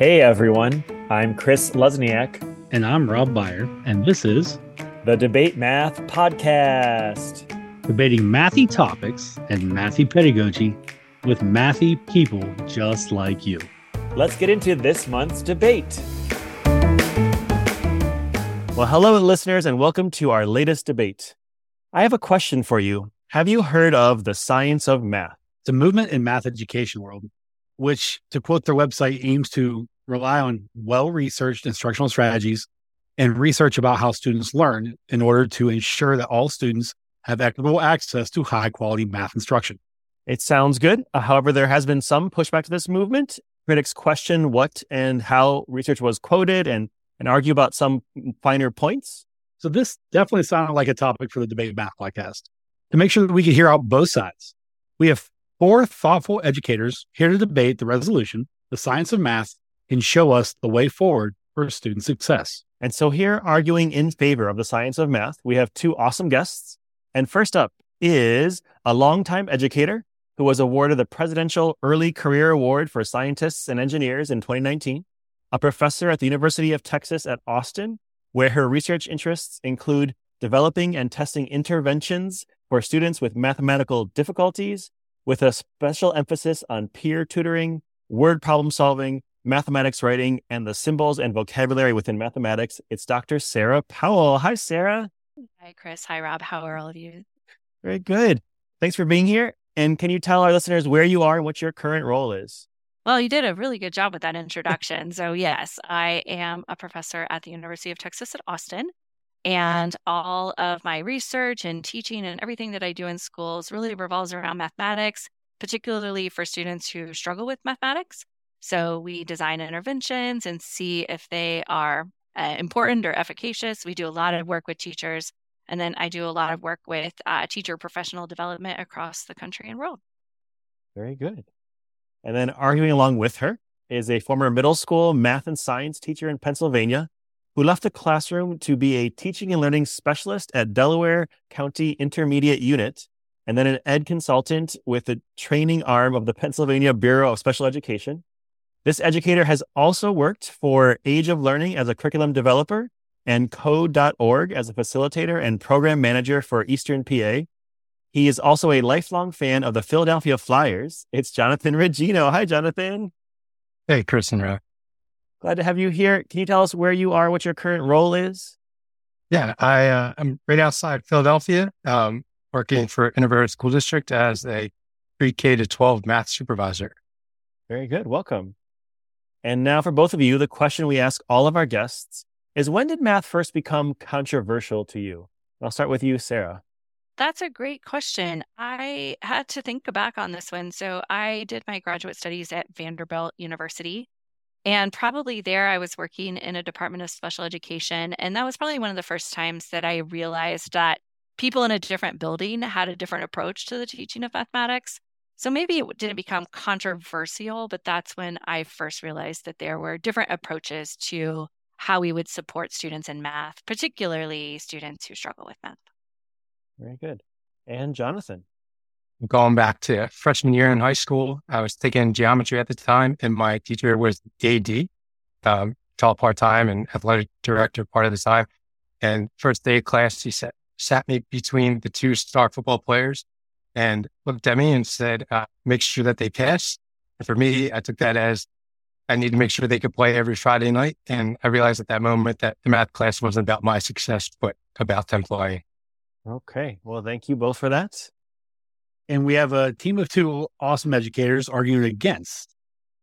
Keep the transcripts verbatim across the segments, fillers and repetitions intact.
Hey everyone, I'm Chris Lesniak. And I'm Rob Beyer, and this is the Debate Math Podcast. Debating mathy topics and mathy pedagogy with mathy people just like you. Let's get into this month's debate. Well, hello listeners, and welcome to our latest debate. I have a question for you. Have you heard of the science of math? It's a movement in math education world, which, to quote their website, aims to rely on well-researched instructional strategies and research about how students learn in order to ensure that all students have equitable access to high-quality math instruction. It sounds good. Uh, however, there has been some pushback to this movement. Critics question what and how research was quoted and, and argue about some finer points. So this definitely sounded like a topic for the Debate Math Podcast. To make sure that we could hear out both sides, we have four thoughtful educators here to debate the resolution, the science of math, and show us the way forward for student success. And so here, arguing in favor of the science of math, we have two awesome guests. And first up is a longtime educator who was awarded the Presidential Early Career Award for Scientists and Engineers in twenty nineteen, a professor at the University of Texas at Austin, where her research interests include developing and testing interventions for students with mathematical difficulties, with a special emphasis on peer tutoring, word problem solving, mathematics writing, and the symbols and vocabulary within mathematics. It's Doctor Sarah Powell. Hi, Sarah. Hi, Chris. Hi, Rob. How are all of you? Very good. Thanks for being here. And can you tell our listeners where you are and what your current role is? Well, you did a really good job with that introduction. So yes, I am a professor at the University of Texas at Austin. And all of my research and teaching and everything that I do in schools really revolves around mathematics, particularly for students who struggle with mathematics. So we design interventions and see if they are uh, important or efficacious. We do a lot of work with teachers. And then I do a lot of work with uh, teacher professional development across the country and world. Very good. And then arguing along with her is a former middle school math and science teacher in Pennsylvania who left the classroom to be a teaching and learning specialist at Delaware County Intermediate Unit, and then an ed consultant with the training arm of the Pennsylvania Bureau of Special Education. This educator has also worked for Age of Learning as a curriculum developer and code dot org as a facilitator and program manager for Eastern P A. He is also a lifelong fan of the Philadelphia Flyers. It's Jonathan Regino. Hi, Jonathan. Hey, Chris and Rob. Glad to have you here. Can you tell us where you are, what your current role is? Yeah, I, uh, I'm right outside Philadelphia, um, working for Inver School District as a pre-K to twelve math supervisor. Very good. Welcome. And now for both of you, the question we ask all of our guests is, when did math first become controversial to you? I'll start with you, Sarah. That's a great question. I had to think back on this one. So I did my graduate studies at Vanderbilt University. And probably there I was working in a department of special education. And that was probably one of the first times that I realized that people in a different building had a different approach to the teaching of mathematics. So maybe it didn't become controversial, but that's when I first realized that there were different approaches to how we would support students in math, particularly students who struggle with math. Very good. And Jonathan? Going back to freshman year in high school, I was taking geometry at the time, and my teacher was A D, um, taught part-time and athletic director part of the time. And first day of class, he sat, sat me between the two star football players and looked at me and said, uh, make sure that they pass. And for me, I took that as I need to make sure they could play every Friday night. And I realized at that moment that the math class wasn't about my success, but about them playing. Okay. Well, thank you both for that. And we have a team of two awesome educators arguing against.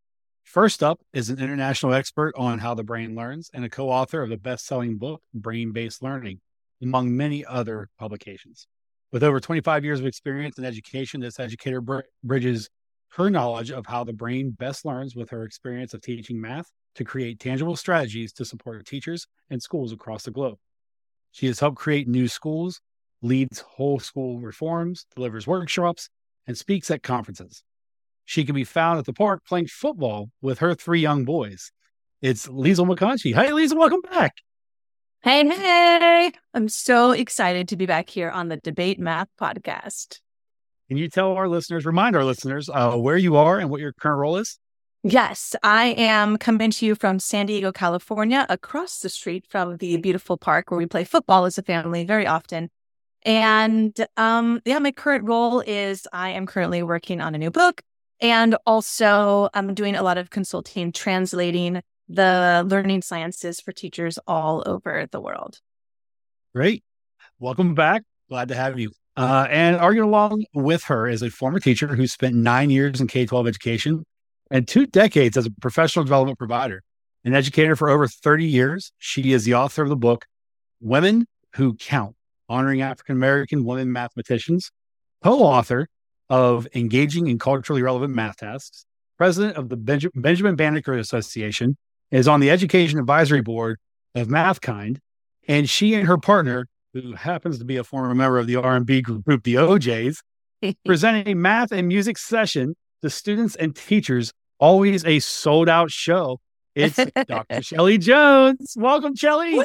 First up is an international expert on how the brain learns and a co-author of the best-selling book, Brain-Based Learning, among many other publications. With over twenty-five years of experience in education, this educator br- bridges her knowledge of how the brain best learns with her experience of teaching math to create tangible strategies to support teachers and schools across the globe. She has helped create new schools, leads whole school reforms, delivers workshops, and speaks at conferences. She can be found at the park playing football with her three young boys. It's Liesl McConchie. Hi, Liesl, welcome back. Hey, hey, I'm so excited to be back here on the Debate Math Podcast. Can you tell our listeners, remind our listeners uh, where you are and what your current role is? Yes, I am coming to you from San Diego, California, across the street from the beautiful park where we play football as a family very often. And um, yeah, my current role is I am currently working on a new book, and also I'm doing a lot of consulting, translating the learning sciences for teachers all over the world. Great. Welcome back. Glad to have you. Uh, and arguing along with her is a former teacher who spent nine years in K twelve education and two decades as a professional development provider. An educator for over thirty years, she is the author of the book, Women Who Count, Honoring African-American Women Mathematicians, co-author of Engaging in Culturally Relevant Math Tasks, president of the Benj- Benjamin Banneker Association, is on the Education Advisory Board of MathKind, and she and her partner, who happens to be a former member of the R and B group, the O Js, present a math and music session to students and teachers, always a sold-out show. It's Doctor Shelley Jones. Welcome, Shelley.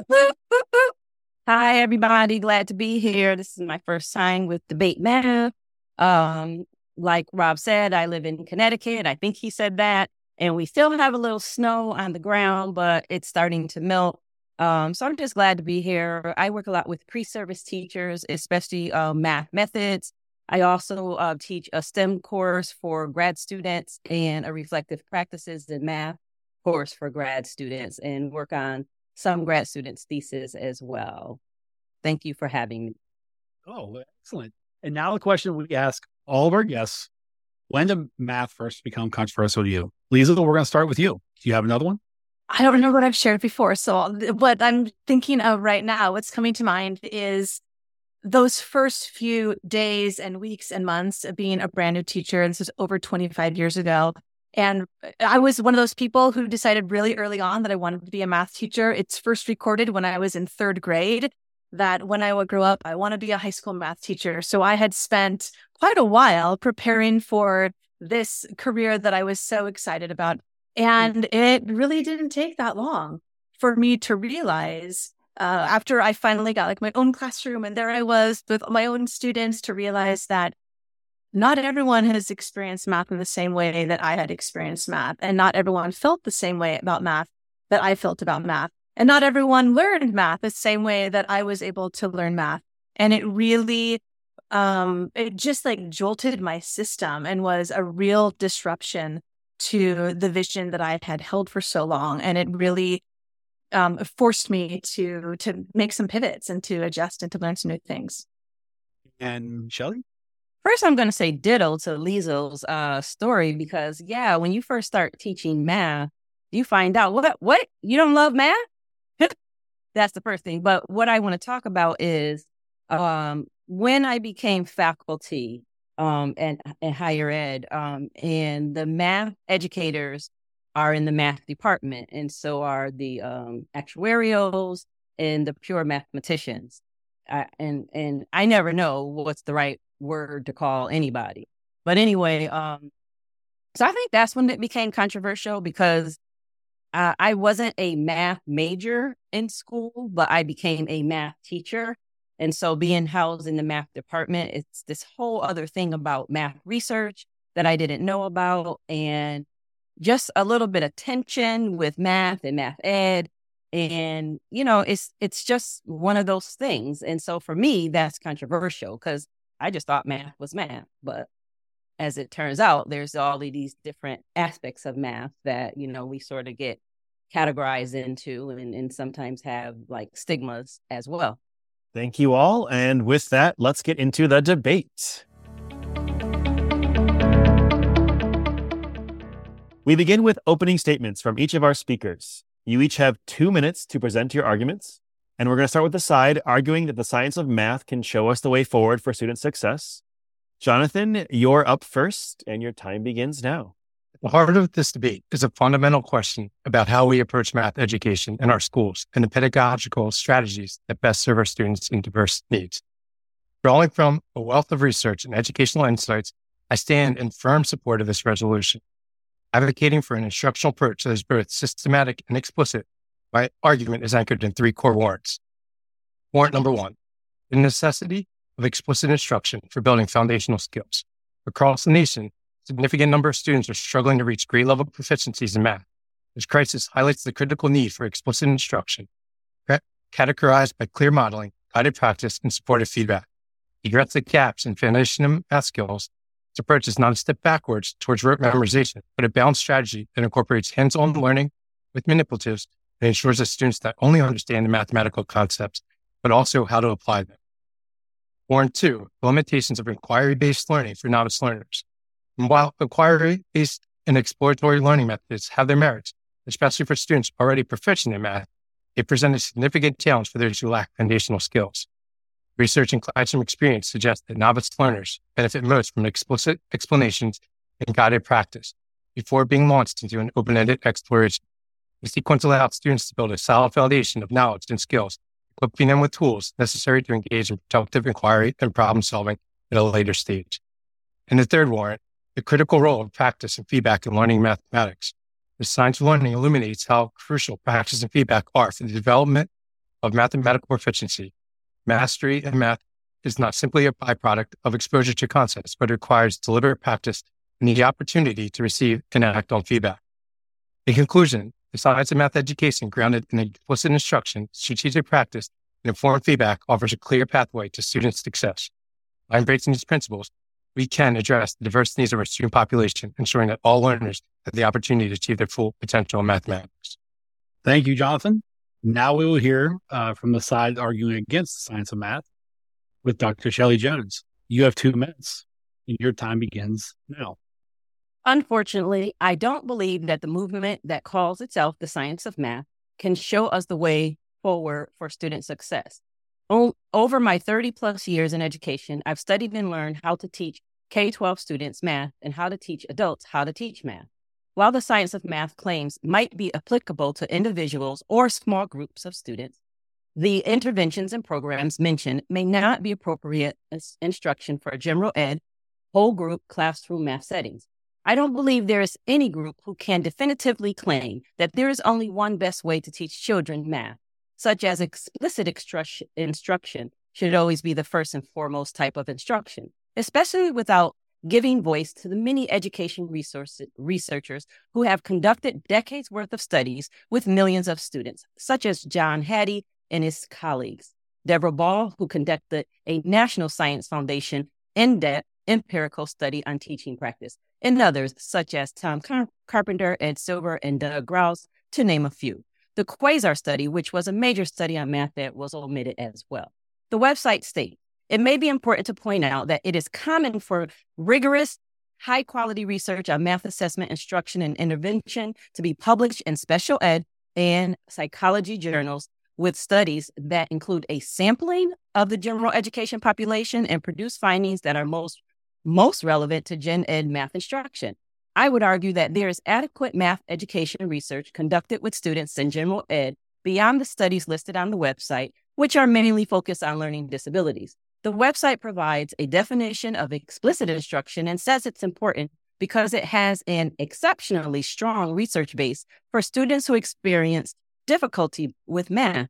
Hi, everybody. Glad to be here. This is my first time with Debate Math. Um, like Rob said, I live in Connecticut. I think he said that. And we still have a little snow on the ground, but it's starting to melt. Um, so I'm just glad to be here. I work a lot with pre-service teachers, especially uh, math methods. I also uh, teach a STEM course for grad students and a reflective practices in math course for grad students, and work on some grad students' thesis as well. Thank you for having me. Oh, excellent. And now the question we ask all of our guests: when did math first become controversial to you? Lisa, we're going to start with you. Do you have another one? I don't know what I've shared before. So what I'm thinking of right now, what's coming to mind is those first few days and weeks and months of being a brand new teacher. This is over twenty-five years ago. And I was one of those people who decided really early on that I wanted to be a math teacher. It's first recorded when I was in third grade that when I would grow up, I want to be a high school math teacher. So I had spent quite a while preparing for this career that I was so excited about. And it really didn't take that long for me to realize, uh, after I finally got like my own classroom and there I was with my own students, to realize that not everyone has experienced math in the same way that I had experienced math. And not everyone felt the same way about math that I felt about math. And not everyone learned math the same way that I was able to learn math. And it really, um, it just like jolted my system and was a real disruption to the vision that I had held for so long. And it really um, forced me to to make some pivots and to adjust and to learn some new things. And Shelley? First, I'm going to say ditto to Lizo's uh, story, because, yeah, when you first start teaching math, you find out, what, what, you don't love math? That's the first thing. But what I want to talk about is um, when I became faculty um, and, and higher ed, um, and the math educators are in the math department, and so are the um, actuarials and the pure mathematicians. Uh, and and I never know what's the right word to call anybody. But anyway, um, so I think that's when it became controversial, because uh, I wasn't a math major in school, but I became a math teacher. And so being housed in the math department, it's this whole other thing about math research that I didn't know about, and just a little bit of tension with math and math ed. And, you know, it's it's just one of those things. And so for me, that's controversial, because I just thought math was math. But as it turns out, there's all of these different aspects of math that, you know, we sort of get categorized into, and, and sometimes have like stigmas as well. Thank you all. And with that, let's get into the debate. We begin with opening statements from each of our speakers. You each have two minutes to present your arguments. And we're going to start with the side arguing that the science of math can show us the way forward for student success. Jonathan, you're up first, and your time begins now. The heart of this debate is a fundamental question about how we approach math education in our schools and the pedagogical strategies that best serve our students' and diverse needs. Drawing from a wealth of research and educational insights, I stand in firm support of this resolution. Advocating for an instructional approach that is both systematic and explicit, my argument is anchored in three core warrants. Warrant number one, the necessity of explicit instruction for building foundational skills. Across the nation, significant number of students are struggling to reach grade level proficiencies in math. This crisis highlights the critical need for explicit instruction, categorized by clear modeling, guided practice, and supportive feedback. To address the gaps in foundational math skills, this approach is not a step backwards towards rote memorization, but a balanced strategy that incorporates hands-on learning with manipulatives and ensures that students not only understand the mathematical concepts, but also how to apply them. Warn two, the limitations of inquiry-based learning for novice learners. And while inquiry-based and exploratory learning methods have their merits, especially for students already proficient in math, they present a significant challenge for those who lack foundational skills. Research and classroom experience suggests that novice learners benefit most from explicit explanations and guided practice before being launched into an open-ended exploration. The sequence allows students to build a solid foundation of knowledge and skills, equipping them with tools necessary to engage in productive inquiry and problem solving at a later stage. And the third warrant, the critical role of practice and feedback in learning mathematics. The science of learning illuminates how crucial practice and feedback are for the development of mathematical proficiency. Mastery in math is not simply a byproduct of exposure to concepts, but requires deliberate practice and the opportunity to receive and act on feedback. In conclusion, the science of math education grounded in explicit instruction, strategic practice, and informed feedback offers a clear pathway to student success. By embracing these principles, we can address the diverse needs of our student population, ensuring that all learners have the opportunity to achieve their full potential in mathematics. Thank you, Jonathan. Now we will hear uh, from the side arguing against the science of math with Doctor Shelley Jones. You have two minutes, and your time begins now. Unfortunately, I don't believe that the movement that calls itself the science of math can show us the way forward for student success. O- over my thirty plus years in education, I've studied and learned how to teach K twelve students math and how to teach adults how to teach math. While the science of math claims might be applicable to individuals or small groups of students, the interventions and programs mentioned may not be appropriate as instruction for general ed, whole group classroom math settings. I don't believe there is any group who can definitively claim that there is only one best way to teach children math, such as explicit extru- instruction should always be the first and foremost type of instruction, especially without giving voice to the many education resource- researchers who have conducted decades worth of studies with millions of students, such as John Hattie and his colleagues, Deborah Ball, who conducted a National Science Foundation in-depth empirical study on teaching practice, and others such as Tom Car- Carpenter, Ed Silver, and Doug Grouse, to name a few. The Quasar study, which was a major study on math that was omitted as well. The website states, it may be important to point out that it is common for rigorous, high-quality research on math assessment, instruction, and intervention to be published in special ed and psychology journals with studies that include a sampling of the general education population and produce findings that are most, most relevant to gen ed math instruction. I would argue that there is adequate math education research conducted with students in general ed beyond the studies listed on the website, which are mainly focused on learning disabilities. The website provides a definition of explicit instruction and says it's important because it has an exceptionally strong research base for students who experience difficulty with math,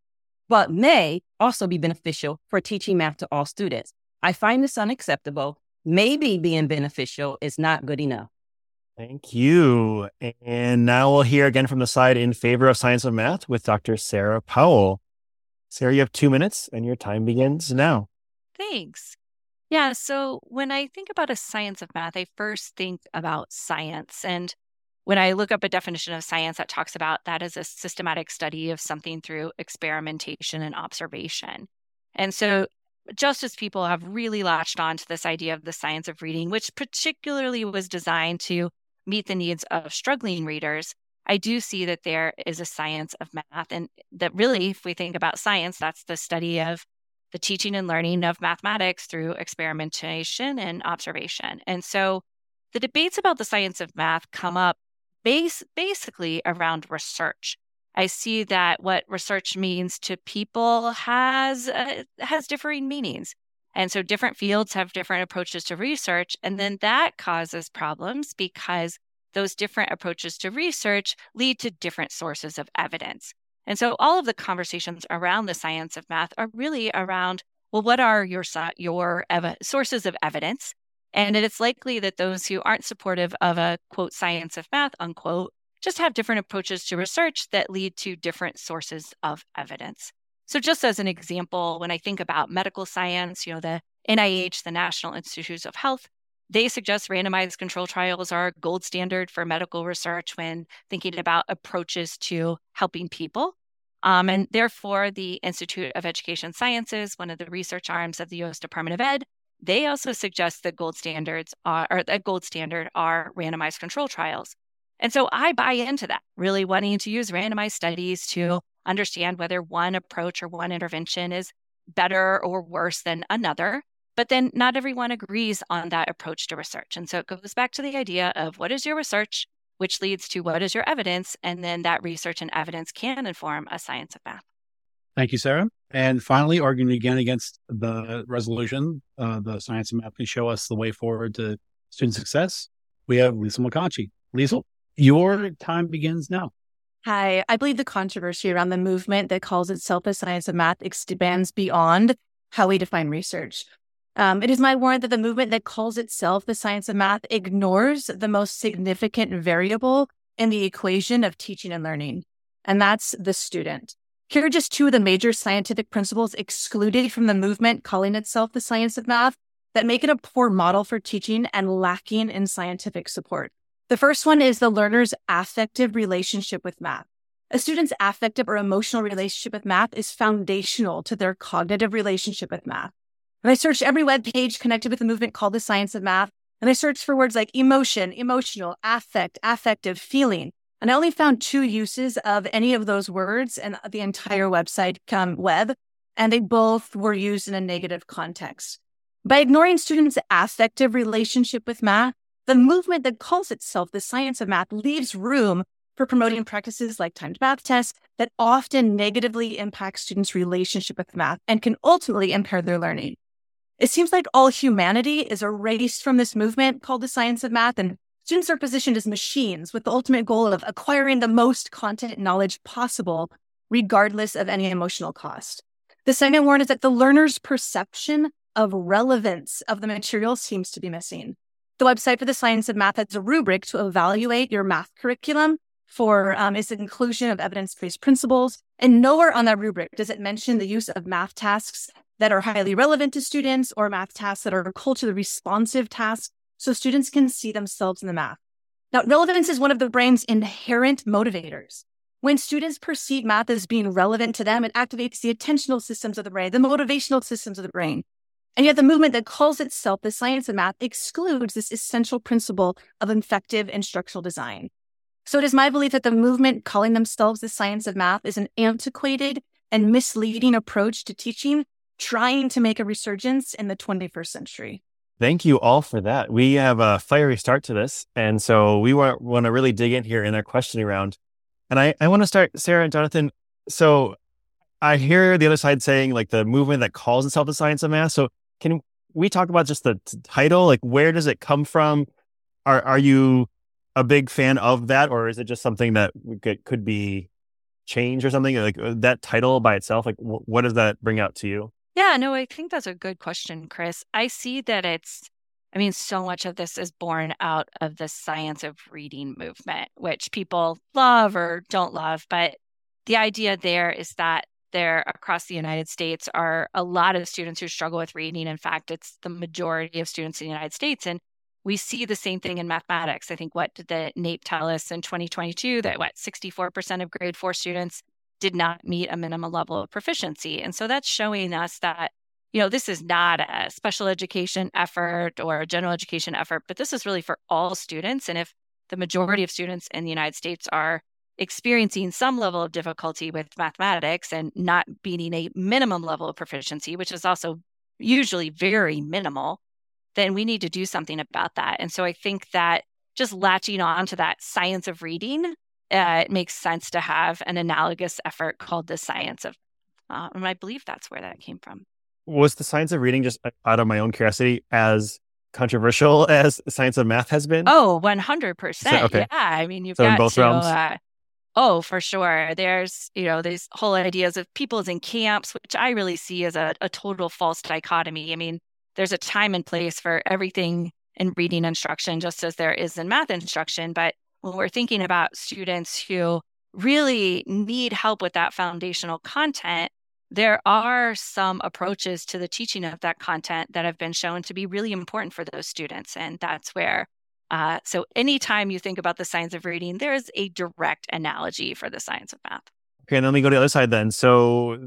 but may also be beneficial for teaching math to all students. I find this unacceptable. Maybe being beneficial is not good enough. Thank you. And now we'll hear again from the side in favor of science of math with Doctor Sarah Powell. Sarah, you have two minutes and your time begins now. Thanks. Yeah, so when I think about a science of math, I first think about science. And when I look up a definition of science that talks about that as a systematic study of something through experimentation and observation. And so just as people have really latched on to this idea of the science of reading, which particularly was designed to meet the needs of struggling readers, I do see that there is a science of math. And that really, if we think about science, that's the study of the teaching and learning of mathematics through experimentation and observation. And so the debates about the science of math come up base, basically around research. I see that what research means to people has uh, has differing meanings. And so different fields have different approaches to research. And then that causes problems because those different approaches to research lead to different sources of evidence. And so all of the conversations around the science of math are really around, well, what are your, your ev- sources of evidence? And it's likely that those who aren't supportive of a, quote, science of math, unquote, just have different approaches to research that lead to different sources of evidence. So just as an example, when I think about medical science, you know, the N I H, the National Institutes of Health, they suggest randomized control trials are gold standard for medical research when thinking about approaches to helping people. Um, and therefore, the Institute of Education Sciences, one of the research arms of the U S Department of Ed, they also suggest that gold standards are, or that gold standard are randomized control trials. And so I buy into that, really wanting to use randomized studies to understand whether one approach or one intervention is better or worse than another. But then not everyone agrees on that approach to research. And so it goes back to the idea of what is your research, which leads to what is your evidence, and then that research and evidence can inform a science of math. Thank you, Sarah. And finally, arguing again against the resolution, uh, the science of math can show us the way forward to student success. We have Liesl McConchie. Liesl, your time begins now. Hi, I believe the controversy around the movement that calls itself a science of math expands beyond how we define research. Um, it is my warrant that the movement that calls itself the science of math ignores the most significant variable in the equation of teaching and learning, and that's the student. Here are just two of the major scientific principles excluded from the movement calling itself the science of math that make it a poor model for teaching and lacking in scientific support. The first one is the learner's affective relationship with math. A student's affective or emotional relationship with math is foundational to their cognitive relationship with math. And I searched every web page connected with the movement called the science of math, and I searched for words like emotion, emotional, affect, affective, feeling. And I only found two uses of any of those words in the entire website um, web, and they both were used in a negative context. By ignoring students' affective relationship with math, the movement that calls itself the science of math leaves room for promoting practices like timed math tests that often negatively impact students' relationship with math and can ultimately impair their learning. It seems like all humanity is erased from this movement called the science of math, and students are positioned as machines with the ultimate goal of acquiring the most content and knowledge possible, regardless of any emotional cost. The second warning is that the learner's perception of relevance of the material seems to be missing. The website for the science of math has a rubric to evaluate your math curriculum for um, its inclusion of evidence-based principles, and nowhere on that rubric does it mention the use of math tasks that are highly relevant to students or math tasks that are culturally responsive tasks so students can see themselves in the math. Now, relevance is one of the brain's inherent motivators. When students perceive math as being relevant to them, it activates the attentional systems of the brain, the motivational systems of the brain. And yet the movement that calls itself the science of math excludes this essential principle of effective instructional design. So it is my belief that the movement calling themselves the science of math is an antiquated and misleading approach to teaching, trying to make a resurgence in the twenty-first century. Thank you all for that. We have a fiery start to this. And so we want, want to really dig in here in our questioning round. And I, I want to start, Sarah and Jonathan. So I hear the other side saying like the movement that calls itself the science of math. So can we talk about just the t- title? Like, where does it come from? Are are you a big fan of that? Or is it just something that could, could be changed or something? Like that title by itself, like w- what does that bring out to you? Yeah, no, I think that's a good question, Chris. I see that it's, I mean, so much of this is born out of the science of reading movement, which people love or don't love. But the idea there is that there across the United States are a lot of students who struggle with reading. In fact, it's the majority of students in the United States. And we see the same thing in mathematics. I think what did the N A E P tell us in twenty twenty-two that what sixty-four percent of grade four students did not meet a minimum level of proficiency. And so that's showing us that, you know, this is not a special education effort or a general education effort, but this is really for all students. And if the majority of students in the United States are experiencing some level of difficulty with mathematics and not meeting a minimum level of proficiency, which is also usually very minimal, then we need to do something about that. And so I think that just latching on to that science of reading, uh, it makes sense to have an analogous effort called the science of, uh, and I believe that's where that came from. Was the science of reading, just out of my own curiosity, as controversial as the science of math has been? Oh, one hundred percent. So, okay. Yeah. I mean, you've so got in both to, realms? Uh, oh, for sure. There's, you know, these whole ideas of peoples in camps, which I really see as a, a total false dichotomy. I mean, there's a time and place for everything in reading instruction, just as there is in math instruction. But when we're thinking about students who really need help with that foundational content, there are some approaches to the teaching of that content that have been shown to be really important for those students. And that's where, uh, so anytime you think about the science of reading, there is a direct analogy for the science of math. Okay, and then we go to the other side then. So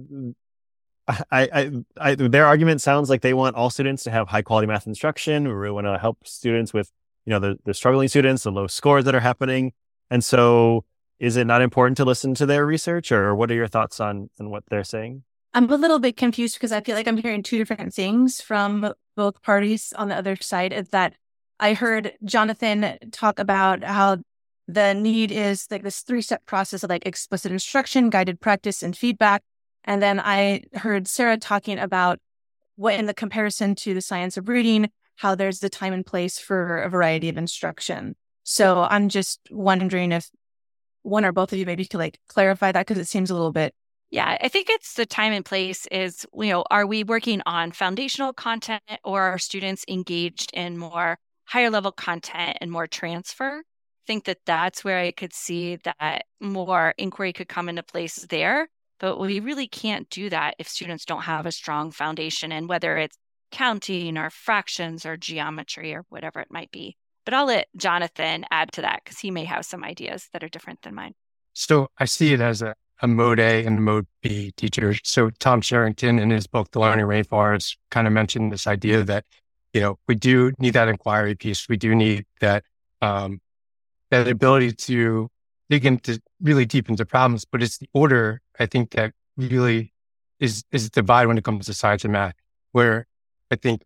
I, I, I, their argument sounds like they want all students to have high quality math instruction. We really want to help students with, you know, the, the struggling students, the low scores that are happening. And so is it not important to listen to their research, or what are your thoughts on, on what they're saying? I'm a little bit confused because I feel like I'm hearing two different things from both parties on the other side. Is that I heard Jonathan talk about how the need is like this three-step process of like explicit instruction, guided practice, and feedback. And then I heard Sarah talking about what in the comparison to the science of reading, how there's the time and place for a variety of instruction. So I'm just wondering if one or both of you maybe could like clarify that, because it seems a little bit. Yeah, I think it's the time and place is, you know, are we working on foundational content, or are students engaged in more higher level content and more transfer? I think that that's where I could see that more inquiry could come into place there. But we really can't do that if students don't have a strong foundation, and whether it's counting or fractions or geometry or whatever it might be. But I'll let Jonathan add to that because he may have some ideas that are different than mine. So I see it as a, a mode A and mode B teacher. So Tom Sherrington in his book, The Learning Rainforest, kind of mentioned this idea that, you know, we do need that inquiry piece. We do need that, um, that ability to dig into really deep into problems, but it's the order, I think, that really is, is divided when it comes to science and math, where I think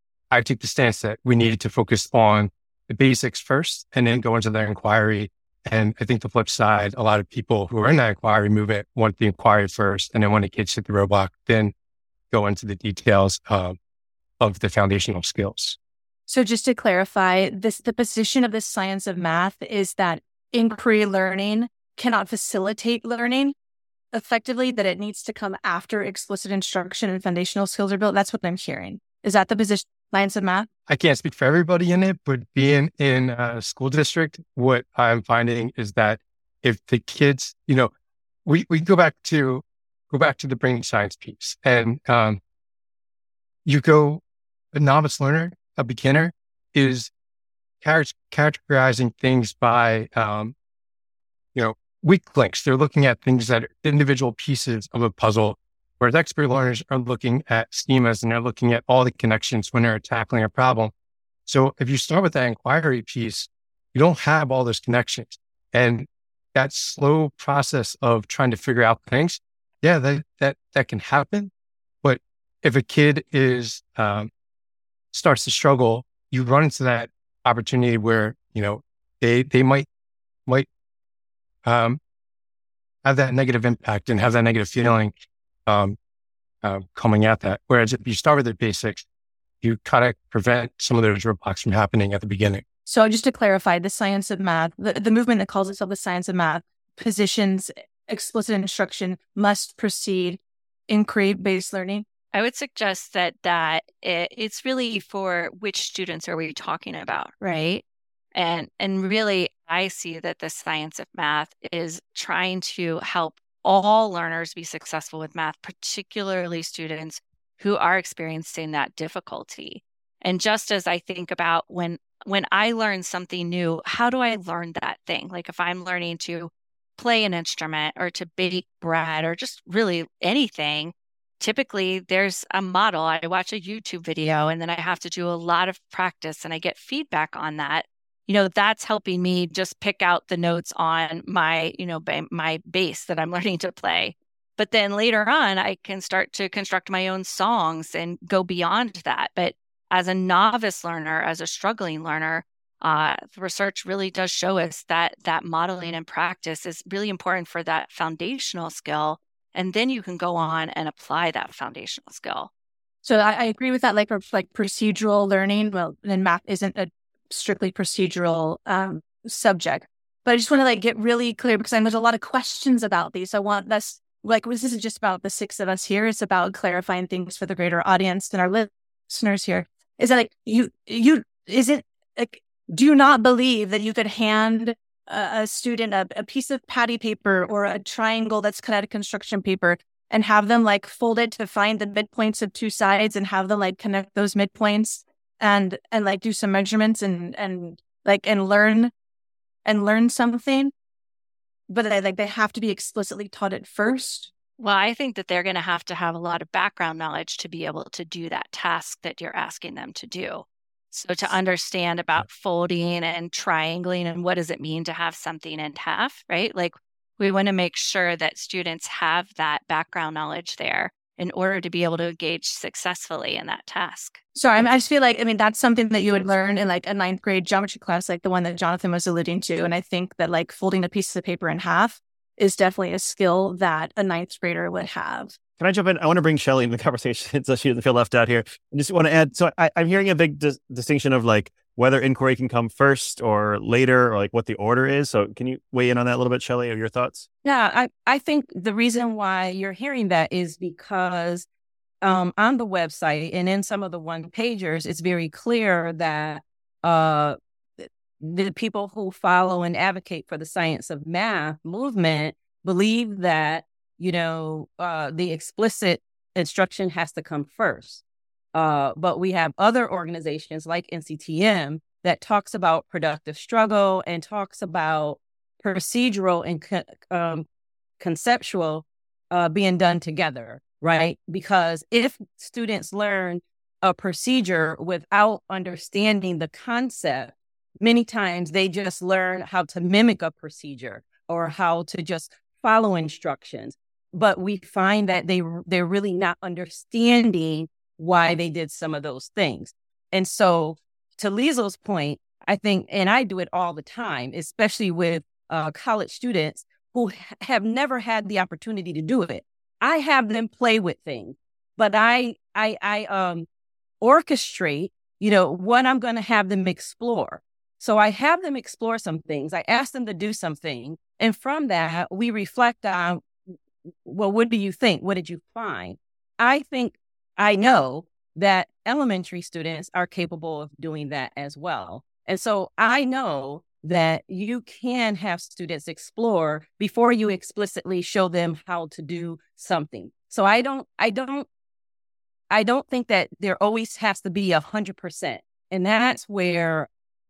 I take the stance that we need to focus on the basics first and then go into the inquiry. And I think the flip side, a lot of people who are in that inquiry movement want the inquiry first. And then when the kids hit the roadblock, then go into the details uh, of the foundational skills. So just to clarify, this the position of the science of math is that inquiry learning cannot facilitate learning effectively, that it needs to come after explicit instruction and foundational skills are built. That's what I'm hearing. Is that the position, science of math? I can't speak for everybody in it, but being in a school district, what I'm finding is that if the kids, you know, we, we go back to, go back to the brain science piece, and um, you go, a novice learner, a beginner is characterizing things by, um, you know, weak links. They're looking at things that are individual pieces of a puzzle, whereas expert learners are looking at schemas and they're looking at all the connections when they're tackling a problem. So if you start with that inquiry piece, you don't have all those connections. And that slow process of trying to figure out things, yeah, that that that can happen. But if a kid is um, starts to struggle, you run into that opportunity where, you know, they they might might um, have that negative impact and have that negative feeling um, uh, coming at that. Whereas if you start with the basics, you kind of prevent some of those roadblocks from happening at the beginning. So just to clarify, the science of math, the, the movement that calls itself the science of math, positions explicit instruction must precede inquiry-based learning. I would suggest that that it, it's really for which students are we talking about, right? And and really, I see that the science of math is trying to help all learners be successful with math, particularly students who are experiencing that difficulty. And just as I think about when when I learn something new, how do I learn that thing? Like if I'm learning to play an instrument or to bake bread or just really anything, typically there's a model. I watch a YouTube video and then I have to do a lot of practice and I get feedback on that. You know, that's helping me just pick out the notes on my, you know, ba- my bass that I'm learning to play. But then later on, I can start to construct my own songs and go beyond that. But as a novice learner, as a struggling learner, uh, the research really does show us that that modeling and practice is really important for that foundational skill. And then you can go on and apply that foundational skill. So I, I agree with that, like, like procedural learning. Well, then math isn't a strictly procedural um, subject. But I just want to like get really clear because I know there's a lot of questions about these. I want this, like, this isn't just about the six of us here. It's about clarifying things for the greater audience and our listeners here. Is that like you, you, is it like, do not believe that you could hand a, a student a, a piece of patty paper or a triangle that's cut out of construction paper and have them like fold it to find the midpoints of two sides and have them like connect those midpoints and and like do some measurements and and like and learn and learn something. But they, like they have to be explicitly taught it first. Well, I think that they're going to have to have a lot of background knowledge to be able to do that task that you're asking them to do. So to understand about folding and triangling and what does it mean to have something in half, right? Like we want to make sure that students have that background knowledge there in order to be able to engage successfully in that task. Sorry, I just feel like, I mean, that's something that you would learn in like a ninth grade geometry class, like the one that Jonathan was alluding to. And I think that like folding a piece of paper in half is definitely a skill that a ninth grader would have. Can I jump in? I want to bring Shelly in the conversation so she doesn't feel left out here. I just want to add, so I, I'm hearing a big dis- distinction of like whether inquiry can come first or later or like what the order is. So can you weigh in on that a little bit, Shelly, or your thoughts? Yeah, I, I think the reason why you're hearing that is because um, on the website and in some of the one pagers, it's very clear that uh, the people who follow and advocate for the science of math movement believe that, you know, uh, the explicit instruction has to come first. Uh, but we have other organizations like N C T M that talks about productive struggle and talks about procedural and co- um, conceptual uh, being done together, right? Because if students learn a procedure without understanding the concept, many times they just learn how to mimic a procedure or how to just follow instructions. But we find that they, they're really not understanding why they did some of those things. And so to Liesel's point, I think, and I do it all the time, especially with uh, college students who ha- have never had the opportunity to do it. I have them play with things, but I, I, I um, orchestrate, you know, what I'm going to have them explore. So I have them explore some things. I ask them to do something. And from that, we reflect on, well, what do you think? What did you find? I think I know that elementary students are capable of doing that as well. And so I know that you can have students explore before you explicitly show them how to do something. So I don't, I don't, I don't think that there always has to be a hundred percent. And that's where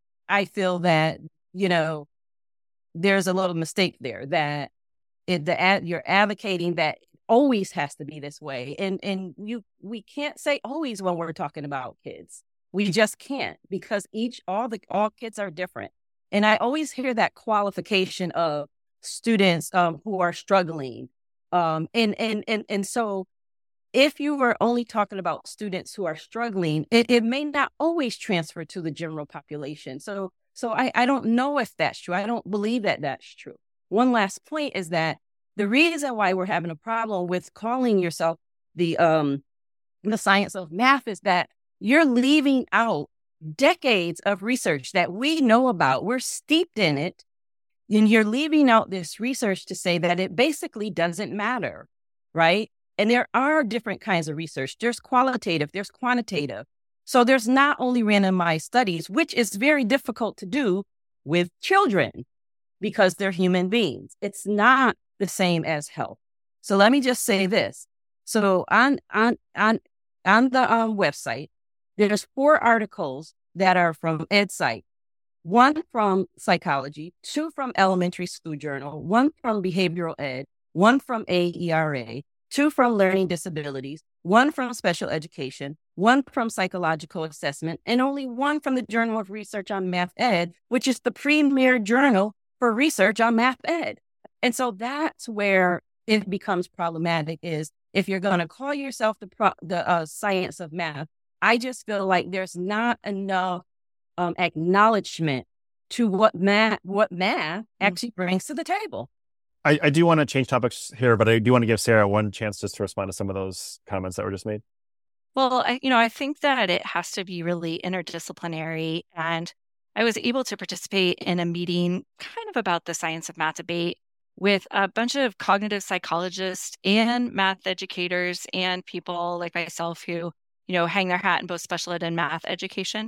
I feel that, you know, there's a little mistake there that it, the ad, you're advocating that always has to be this way. And and you we can't say always when we're talking about kids. We just can't, because each all the all kids are different. And I always hear that qualification of students um, who are struggling. Um, and, and and and so if you were only talking about students who are struggling, it, it may not always transfer to the general population. So so I, I don't know if that's true. I don't believe that that's true. One last point is that the reason why we're having a problem with calling yourself the um the science of math is that you're leaving out decades of research that we know about. We're steeped in it, and you're leaving out this research to say that it basically doesn't matter, right? And there are different kinds of research. There's qualitative, there's quantitative. So there's not only randomized studies, which is very difficult to do with children because they're human beings. It's not the same as health. So let me just say this. So on on on on the um, website, there's four articles that are from EdSite, one from psychology, two from Elementary School Journal, one from Behavioral Ed, one from A E R A, two from Learning Disabilities, one from Special Education, one from Psychological Assessment, and only one from the Journal of Research on Math Ed, which is the premier journal for research on math ed. And so that's where it becomes problematic, is if you're going to call yourself the pro- the uh, science of math, I just feel like there's not enough um, acknowledgement to what math what math actually brings to the table. I, I do want to change topics here, but I do want to give Sarah one chance just to respond to some of those comments that were just made. Well, I, you know, I think that it has to be really interdisciplinary. And I was able to participate in a meeting kind of about the science of math debate with a bunch of cognitive psychologists and math educators and people like myself who, you know, hang their hat in both special ed and math education.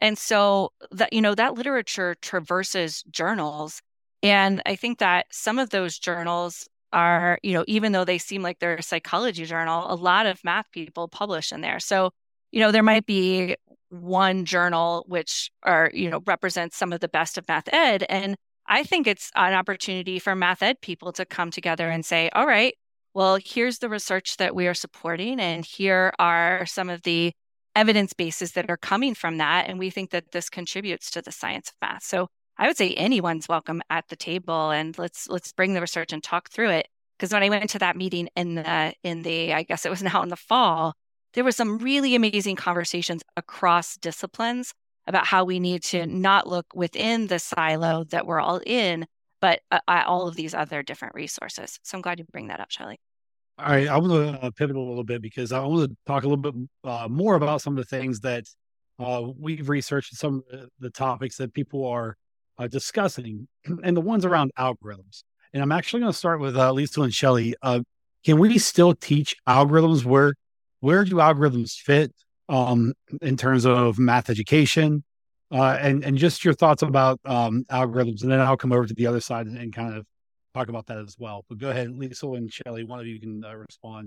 And so that, you know, that literature traverses journals. And I think that some of those journals are, you know, even though they seem like they're a psychology journal, a lot of math people publish in there. So, you know, there might be one journal which are, you know, represents some of the best of math ed. And I think it's an opportunity for math ed people to come together and say, all right, well, here's the research that we are supporting, and here are some of the evidence bases that are coming from that. And we think that this contributes to the science of math. So I would say anyone's welcome at the table, and let's let's bring the research and talk through it. Because when I went to that meeting in the in the, I guess it was now in the fall, there were some really amazing conversations across disciplines about how we need to not look within the silo that we're all in, but uh, at all of these other different resources. So I'm glad you bring that up, Shelley. All right, I want to uh, pivot a little bit because I want to talk a little bit uh, more about some of the things that uh, we've researched, some of the, the topics that people are uh, discussing, and the ones around algorithms. And I'm actually going to start with uh, Lisa and Shelley. Uh, can we still teach algorithms? Where where do algorithms fit um, in terms of math education? Uh, and and just your thoughts about um, algorithms, and then I'll come over to the other side and, and kind of talk about that as well. But go ahead, Lisa and Shelley, one of you can uh, respond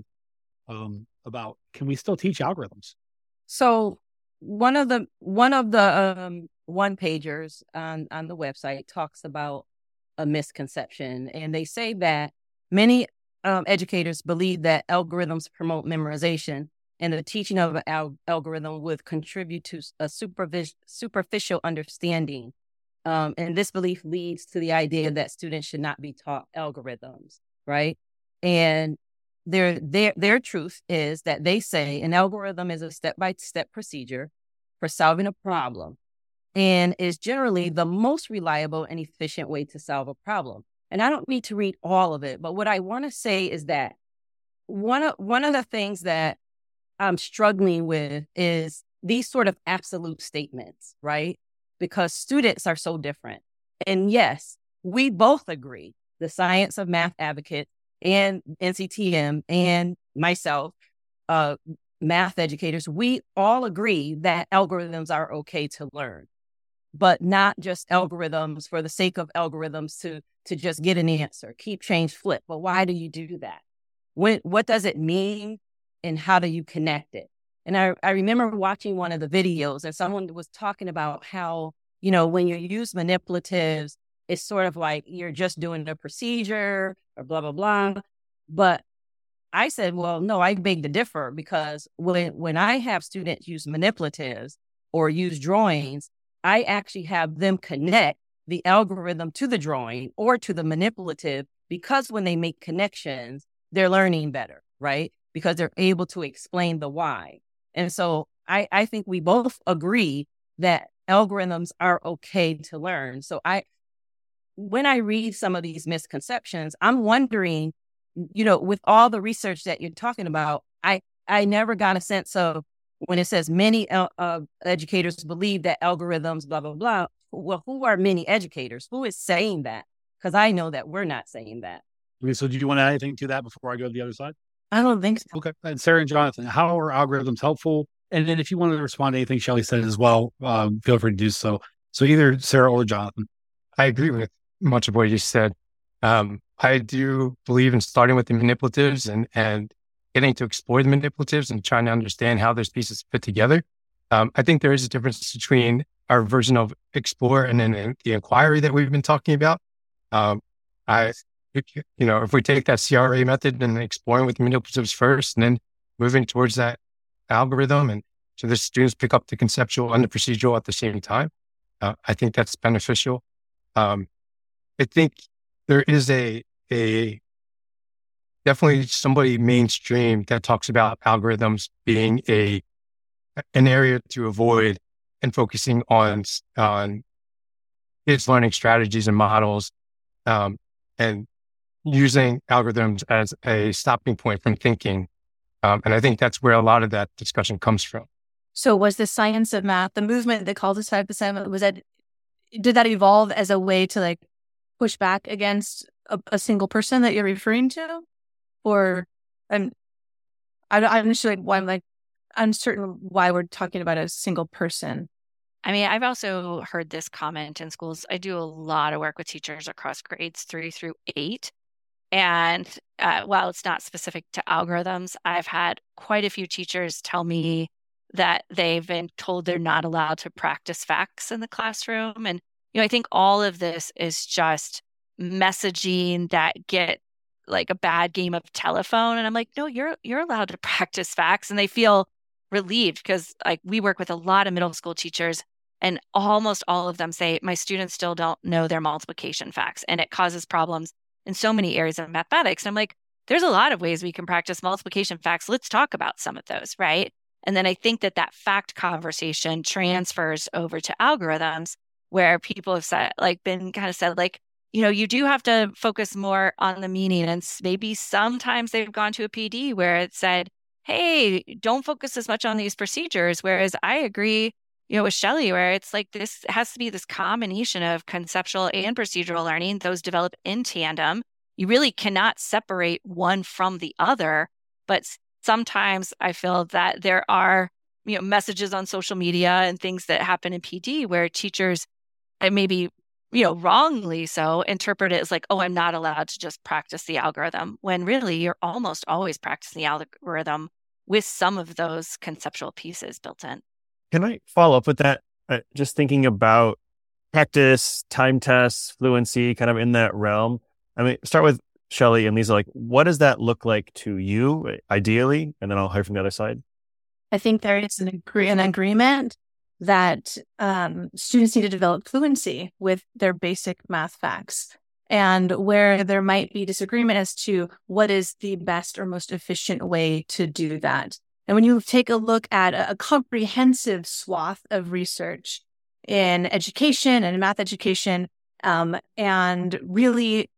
um, about, can we still teach algorithms? So one of the one of the um, one pagers on on the website talks about a misconception, and they say that many um, educators believe that algorithms promote memorization, and the teaching of an al- algorithm would contribute to a supervis- superficial understanding. Um, and this belief leads to the idea that students should not be taught algorithms, right? And their their their truth is that they say an algorithm is a step-by-step procedure for solving a problem, and is generally the most reliable and efficient way to solve a problem. And I don't need to read all of it, but what I want to say is that one of one of the things that I'm struggling with is these sort of absolute statements, right? Because students are so different. And yes, we both agree, the Science of Math Advocate and N C T M and myself, uh, math educators, we all agree that algorithms are okay to learn, but not just algorithms for the sake of algorithms to, to just get an answer, keep, change, flip. But why do you do that? When, what does it mean, and how do you connect it? And I, I remember watching one of the videos, and someone was talking about how, you know, when you use manipulatives, it's sort of like you're just doing a procedure or blah, blah, blah. But I said, well, no, I beg to differ, because when, when I have students use manipulatives or use drawings, I actually have them connect the algorithm to the drawing or to the manipulative, because when they make connections, they're learning better, right? Because they're able to explain the why. And so I, I think we both agree that algorithms are okay to learn. So I, when I read some of these misconceptions, I'm wondering, you know, with all the research that you're talking about, I, I never got a sense of when it says many uh, educators believe that algorithms, blah, blah, blah. Well, who are many educators? Who is saying that? Because I know that we're not saying that. Okay, so do you want to add anything to that before I go to the other side? I don't think so. Okay. And Sarah and Jonathan, how are algorithms helpful? And then if you want to respond to anything Shelley said as well, um, feel free to do so. So either Sarah or Jonathan. I agree with much of what you said. Um, I do believe in starting with the manipulatives and, and getting to explore the manipulatives and trying to understand how those pieces fit together. Um, I think there is a difference between our version of explore and then the inquiry that we've been talking about. Um, I, you know, if we take that C R A method and exploring with manipulatives first and then moving towards that algorithm, and so the students pick up the conceptual and the procedural at the same time, uh, I think that's beneficial. Um, I think there is a, a definitely somebody mainstream that talks about algorithms being a, an area to avoid and focusing on, on kids learning strategies and models, um, and using algorithms as a stopping point from thinking. Um, and I think that's where a lot of that discussion comes from. So was the Science of Math, the movement that called itself the was that, did that evolve as a way to like push back against a, a single person that you're referring to? Or I'm, I, I'm just like, why I'm like, uncertain why we're talking about a single person. I mean, I've also heard this comment in schools. I do a lot of work with teachers across grades three through eight. And uh, while it's not specific to algorithms, I've had quite a few teachers tell me that they've been told they're not allowed to practice facts in the classroom. And, you know, I think all of this is just messaging that get like a bad game of telephone. And I'm like, no, you're you're allowed to practice facts. And they feel relieved because like we work with a lot of middle school teachers and almost all of them say, my students still don't know their multiplication facts. And it causes problems in so many areas of mathematics. And I'm like, there's a lot of ways we can practice multiplication facts. Let's talk about some of those, right? And then I think that that fact conversation transfers over to algorithms where people have said, like, been kind of said, like, you know, you do have to focus more on the meaning. And maybe sometimes they've gone to a P D where it said, hey, don't focus as much on these procedures. Whereas I agree, you know, with Shelley, where it's like this has to be this combination of conceptual and procedural learning. Those develop in tandem. You really cannot separate one from the other. But sometimes I feel that there are, you know, messages on social media and things that happen in P D where teachers, and maybe, you know, wrongly so, interpret it as like, oh, I'm not allowed to just practice the algorithm, when really you're almost always practicing the algorithm with some of those conceptual pieces built in. Can I follow up with that? Uh, just thinking about practice, time tests, fluency, kind of in that realm. I mean, start with Shelley and Lisa. Like, what does that look like to you, ideally? And then I'll hear from the other side. I think there is an, agree- an agreement that um, students need to develop fluency with their basic math facts. And where there might be disagreement as to what is the best or most efficient way to do that. And when you take a look at a, a comprehensive swath of research in education and math education, um, and really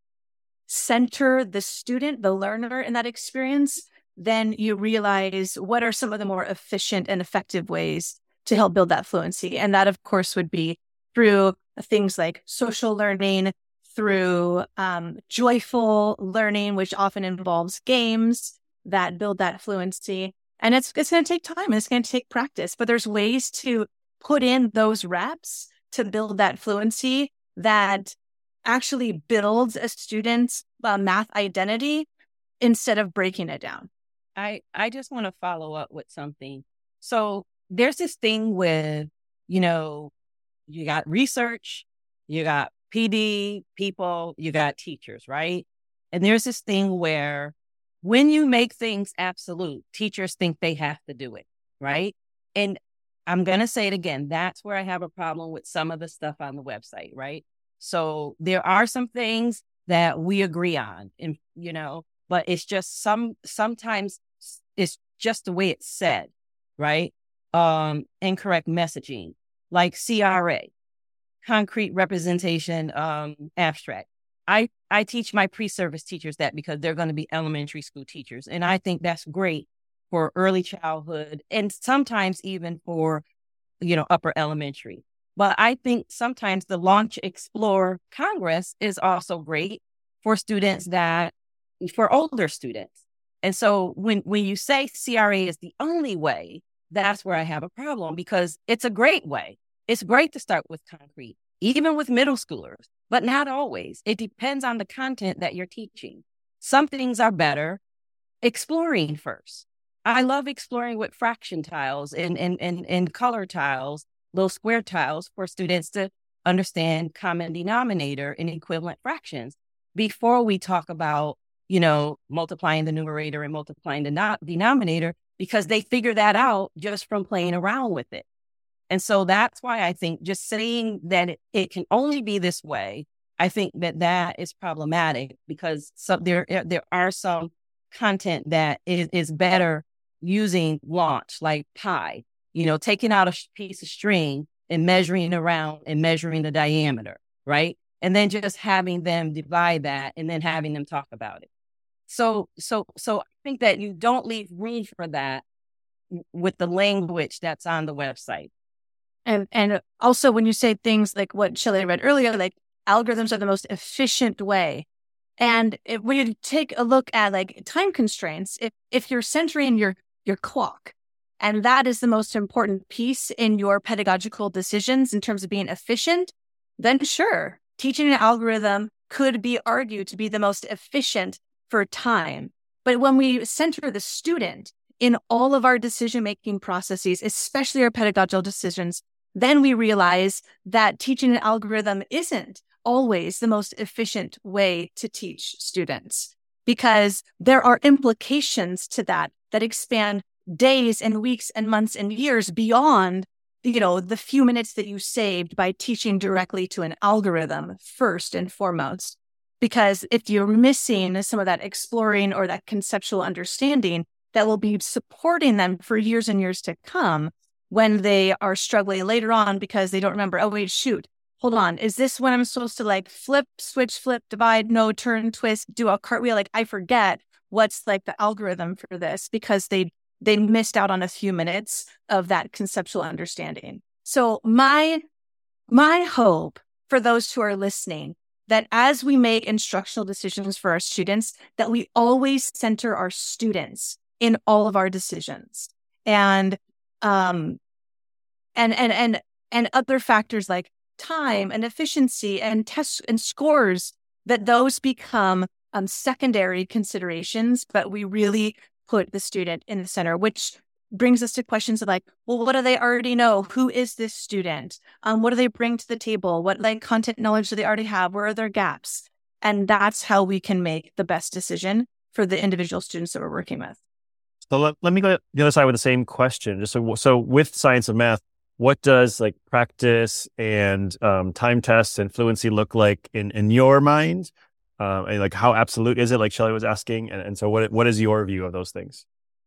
center the student, the learner in that experience, then you realize what are some of the more efficient and effective ways to help build that fluency. And that, of course, would be through things like social learning, through um, joyful learning, which often involves games that build that fluency. And it's it's going to take time and it's going to take practice, but there's ways to put in those reps to build that fluency that actually builds a student's uh, math identity instead of breaking it down. I, I just want to follow up with something. So there's this thing with, you know, you got research, you got P D people, you got teachers, right? And there's this thing where when you make things absolute, teachers think they have to do it, right? And I'm going to say it again. That's where I have a problem with some of the stuff on the website, right? So there are some things that we agree on, and you know, but it's just some, sometimes it's just the way it's said, right? Um, incorrect messaging, like C R A, concrete representation, um, abstract. I, I teach my pre-service teachers that because they're going to be elementary school teachers. And I think that's great for early childhood and sometimes even for, you know, upper elementary. But I think sometimes the Launch Explore Congress is also great for students that, for older students. And so when, when you say C R A is the only way, that's where I have a problem, because it's a great way. It's great to start with concrete, even with middle schoolers, but not always. It depends on the content that you're teaching. Some things are better exploring first. I love exploring with fraction tiles and, and, and, and color tiles, little square tiles for students to understand common denominator and equivalent fractions before we talk about, you know, multiplying the numerator and multiplying the no- denominator, because they figure that out just from playing around with it. And so that's why I think just saying that it, it can only be this way, I think that that is problematic, because some, there there are some content that is, is better using Launch, like pi, you know, taking out a piece of string and measuring around and measuring the diameter, right? And then just having them divide that and then having them talk about it. So, so, so I think that you don't leave room for that with the language that's on the website. And and also when you say things like what Shelley read earlier, like algorithms are the most efficient way. And if, when you take a look at like time constraints, if, if you're centering your, your clock and that is the most important piece in your pedagogical decisions in terms of being efficient, then sure, teaching an algorithm could be argued to be the most efficient for time. But when we center the student in all of our decision-making processes, especially our pedagogical decisions, then we realize that teaching an algorithm isn't always the most efficient way to teach students, because there are implications to that that expand days and weeks and months and years beyond, you know, the few minutes that you saved by teaching directly to an algorithm first and foremost. Because if you're missing some of that exploring or that conceptual understanding that will be supporting them for years and years to come when they are struggling later on because they don't remember, oh, wait, shoot, hold on. Is this when I'm supposed to like flip, switch, flip, divide, no, turn, twist, do a cartwheel? Like I forget what's like the algorithm for this because they they missed out on a few minutes of that conceptual understanding. So my my hope for those who are listening, that as we make instructional decisions for our students, that we always center our students in all of our decisions, and um, and and and and other factors like time and efficiency and tests and scores, that those become um, secondary considerations, but we really put the student in the center, which brings us to questions of like, well, what do they already know? Who is this student? Um, what do they bring to the table? What like content knowledge do they already have? Where are their gaps? And that's how we can make the best decision for the individual students that we're working with. So let, let me go the other side with the same question. Just so, so with science and math, what does like practice and um, time tests and fluency look like in, in your mind? Um, and like how absolute is it? Like Shelley was asking. And, and so what what is your view of those things?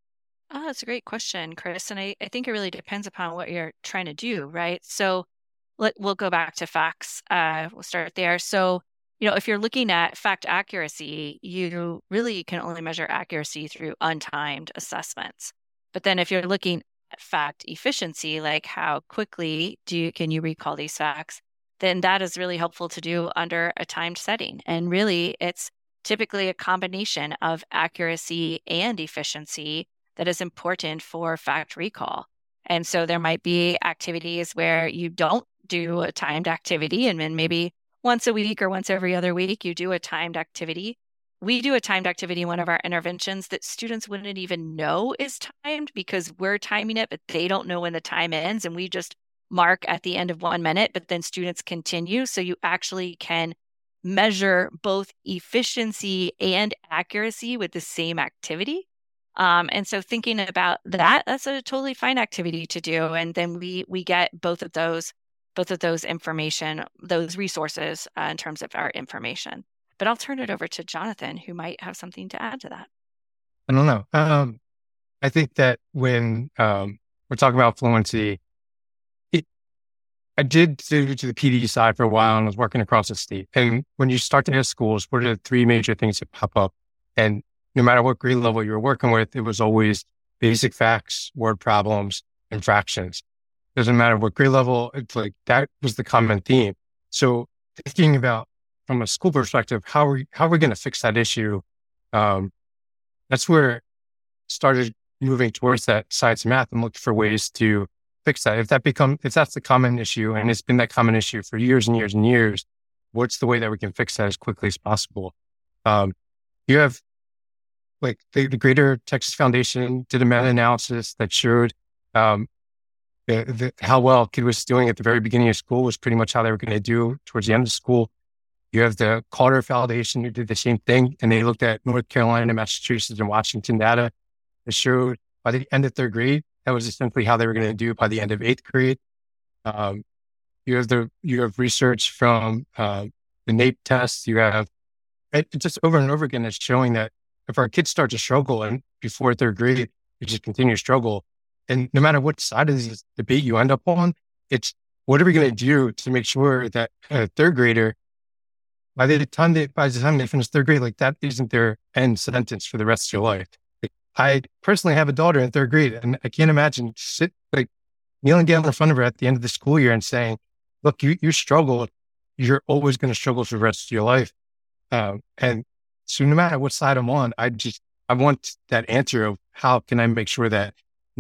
Oh, that's a great question, Chris. And I, I think it really depends upon what you're trying to do, right? So let, we'll go back to facts. Uh, we'll start there. So, you know, if you're looking at fact accuracy, you really can only measure accuracy through untimed assessments. But then if you're looking at fact efficiency, like how quickly do you, can you recall these facts, then that is really helpful to do under a timed setting. And really, it's typically a combination of accuracy and efficiency that is important for fact recall. And so there might be activities where you don't do a timed activity, and then maybe once a week or once every other week, you do a timed activity. We do a timed activity in one of our interventions that students wouldn't even know is timed because we're timing it, but they don't know when the time ends. And we just mark at the end of one minute, but then students continue. So you actually can measure both efficiency and accuracy with the same activity. Um, and so thinking about that, that's a totally fine activity to do. And then we we get both of those, both of those information, those resources uh, in terms of our information. But I'll turn it over to Jonathan, who might have something to add to that. I don't know. Um, I think that when um, we're talking about fluency, it, I did do to the P D side for a while and was working across the state. And when you start to hit schools, what are the three major things that pop up? And no matter what grade level you were working with, it was always basic facts, word problems, and fractions. Doesn't matter what grade level, it's like that was the common theme. So thinking about from a school perspective, how are we, how are we going to fix that issue? Um, that's where it started moving towards that science and math and looked for ways to fix that. If that become, if that's the common issue and it's been that common issue for years and years and years, what's the way that we can fix that as quickly as possible? Um, you have like the, the Greater Texas Foundation did a meta-analysis that showed um, the, the, how well a kid was doing at the very beginning of school was pretty much how they were going to do towards the end of school. You have the Carter Foundation who did the same thing, and they looked at North Carolina, Massachusetts, and Washington data that showed by the end of third grade, that was essentially how they were going to do by the end of eighth grade. Um, you have the you have research from uh, the NAEP test. You have it, just over and over again, it's showing that if our kids start to struggle and before third grade, they just continue to struggle. And no matter what side of this debate you end up on, it's what are we going to do to make sure that a third grader, by the time they by the time they finish third grade, like that isn't their end sentence for the rest of your life. Like, I personally have a daughter in third grade, and I can't imagine sit like kneeling down in front of her at the end of the school year and saying, "Look, you you struggled. You're always going to struggle for the rest of your life." Um, and so no matter what side I'm on, I just, I want that answer of how can I make sure that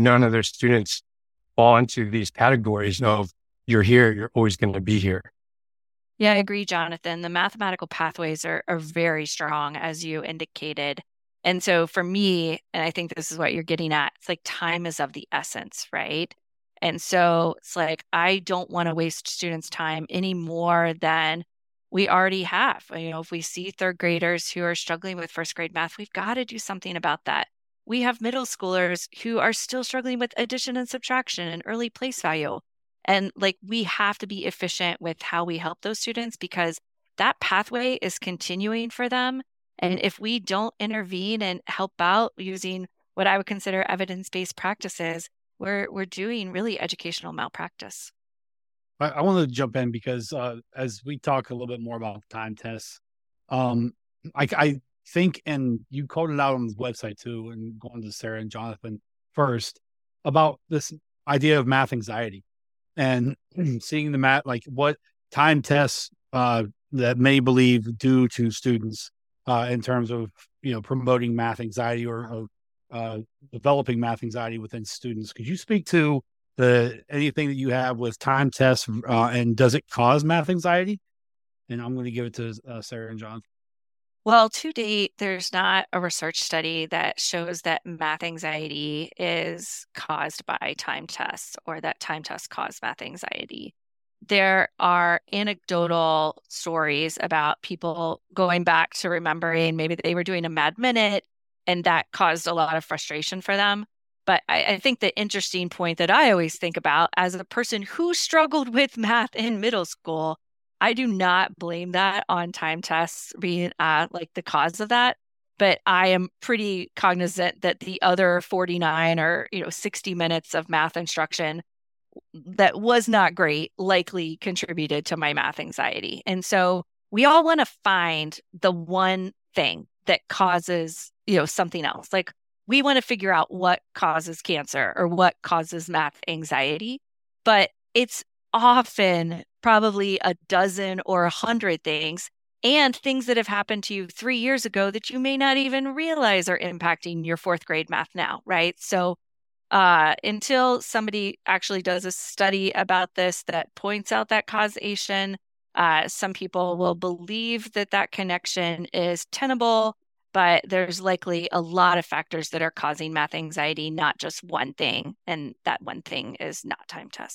none of their students fall into these categories of you're here, you're always going to be here. Yeah, I agree, Jonathan. The mathematical pathways are, are very strong, as you indicated. And so for me, and I think this is what you're getting at, it's like time is of the essence, right? And so it's like, I don't want to waste students' time any more than we already have. You know, if we see third graders who are struggling with first grade math, we've got to do something about that. We have middle schoolers who are still struggling with addition and subtraction and early place value. And like, we have to be efficient with how we help those students because that pathway is continuing for them. And if we don't intervene and help out using what I would consider evidence-based practices, we're we're doing really educational malpractice. I, I want to jump in because uh, as we talk a little bit more about time tests, um, I, I think, and you called it out on the website too, and going to Sarah and Jonathan first, about this idea of math anxiety and seeing the math, like what time tests uh, that many believe do to students uh, in terms of, you know, promoting math anxiety or uh, developing math anxiety within students. Could you speak to the anything that you have with time tests uh, and does it cause math anxiety? And I'm going to give it to uh, Sarah and John. Well, to date, there's not a research study that shows that math anxiety is caused by time tests or that time tests cause math anxiety. There are anecdotal stories about people going back to remembering maybe they were doing a mad minute and that caused a lot of frustration for them. But I, I think the interesting point that I always think about as a person who struggled with math in middle school, I do not blame that on time tests being uh, like the cause of that. But I am pretty cognizant that the other forty-nine or, you know, sixty minutes of math instruction that was not great likely contributed to my math anxiety. And so we all want to find the one thing that causes, you know, something else. Like we want to figure out what causes cancer or what causes math anxiety, but it's often probably a dozen or a hundred things and things that have happened to you three years ago that you may not even realize are impacting your fourth grade math now, right? So uh, until somebody actually does a study about this that points out that causation, uh, some people will believe that that connection is tenable, but there's likely a lot of factors that are causing math anxiety, not just one thing. And that one thing is not time tests.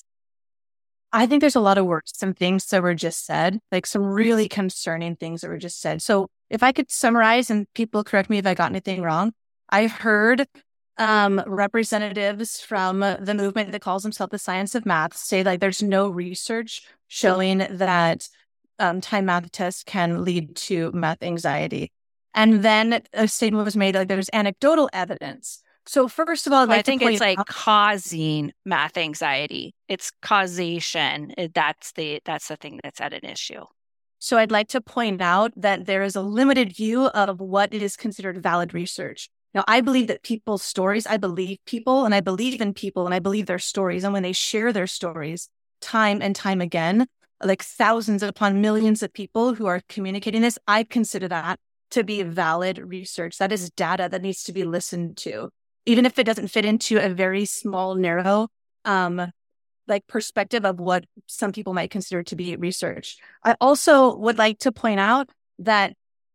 I think there's a lot of words, some things that were just said, like some really concerning things that were just said. So if I could summarize, and people correct me if I got anything wrong, I've heard um, representatives from the movement that calls themselves the science of math say like there's no research showing that um, time math tests can lead to math anxiety. And then a statement was made like there's anecdotal evidence. So first of all, I'd like I think to point it's like out- causing math anxiety. It's causation. That's the that's the thing that's at an issue. So I'd like to point out that there is a limited view of what is considered valid research. Now, I believe that people's stories, I believe people and I believe in people and I believe their stories. And when they share their stories time and time again, like thousands upon millions of people who are communicating this, I consider that to be valid research. That is data that needs to be listened to, even if it doesn't fit into a very small, narrow, um, like perspective of what some people might consider to be research. I also would like to point out that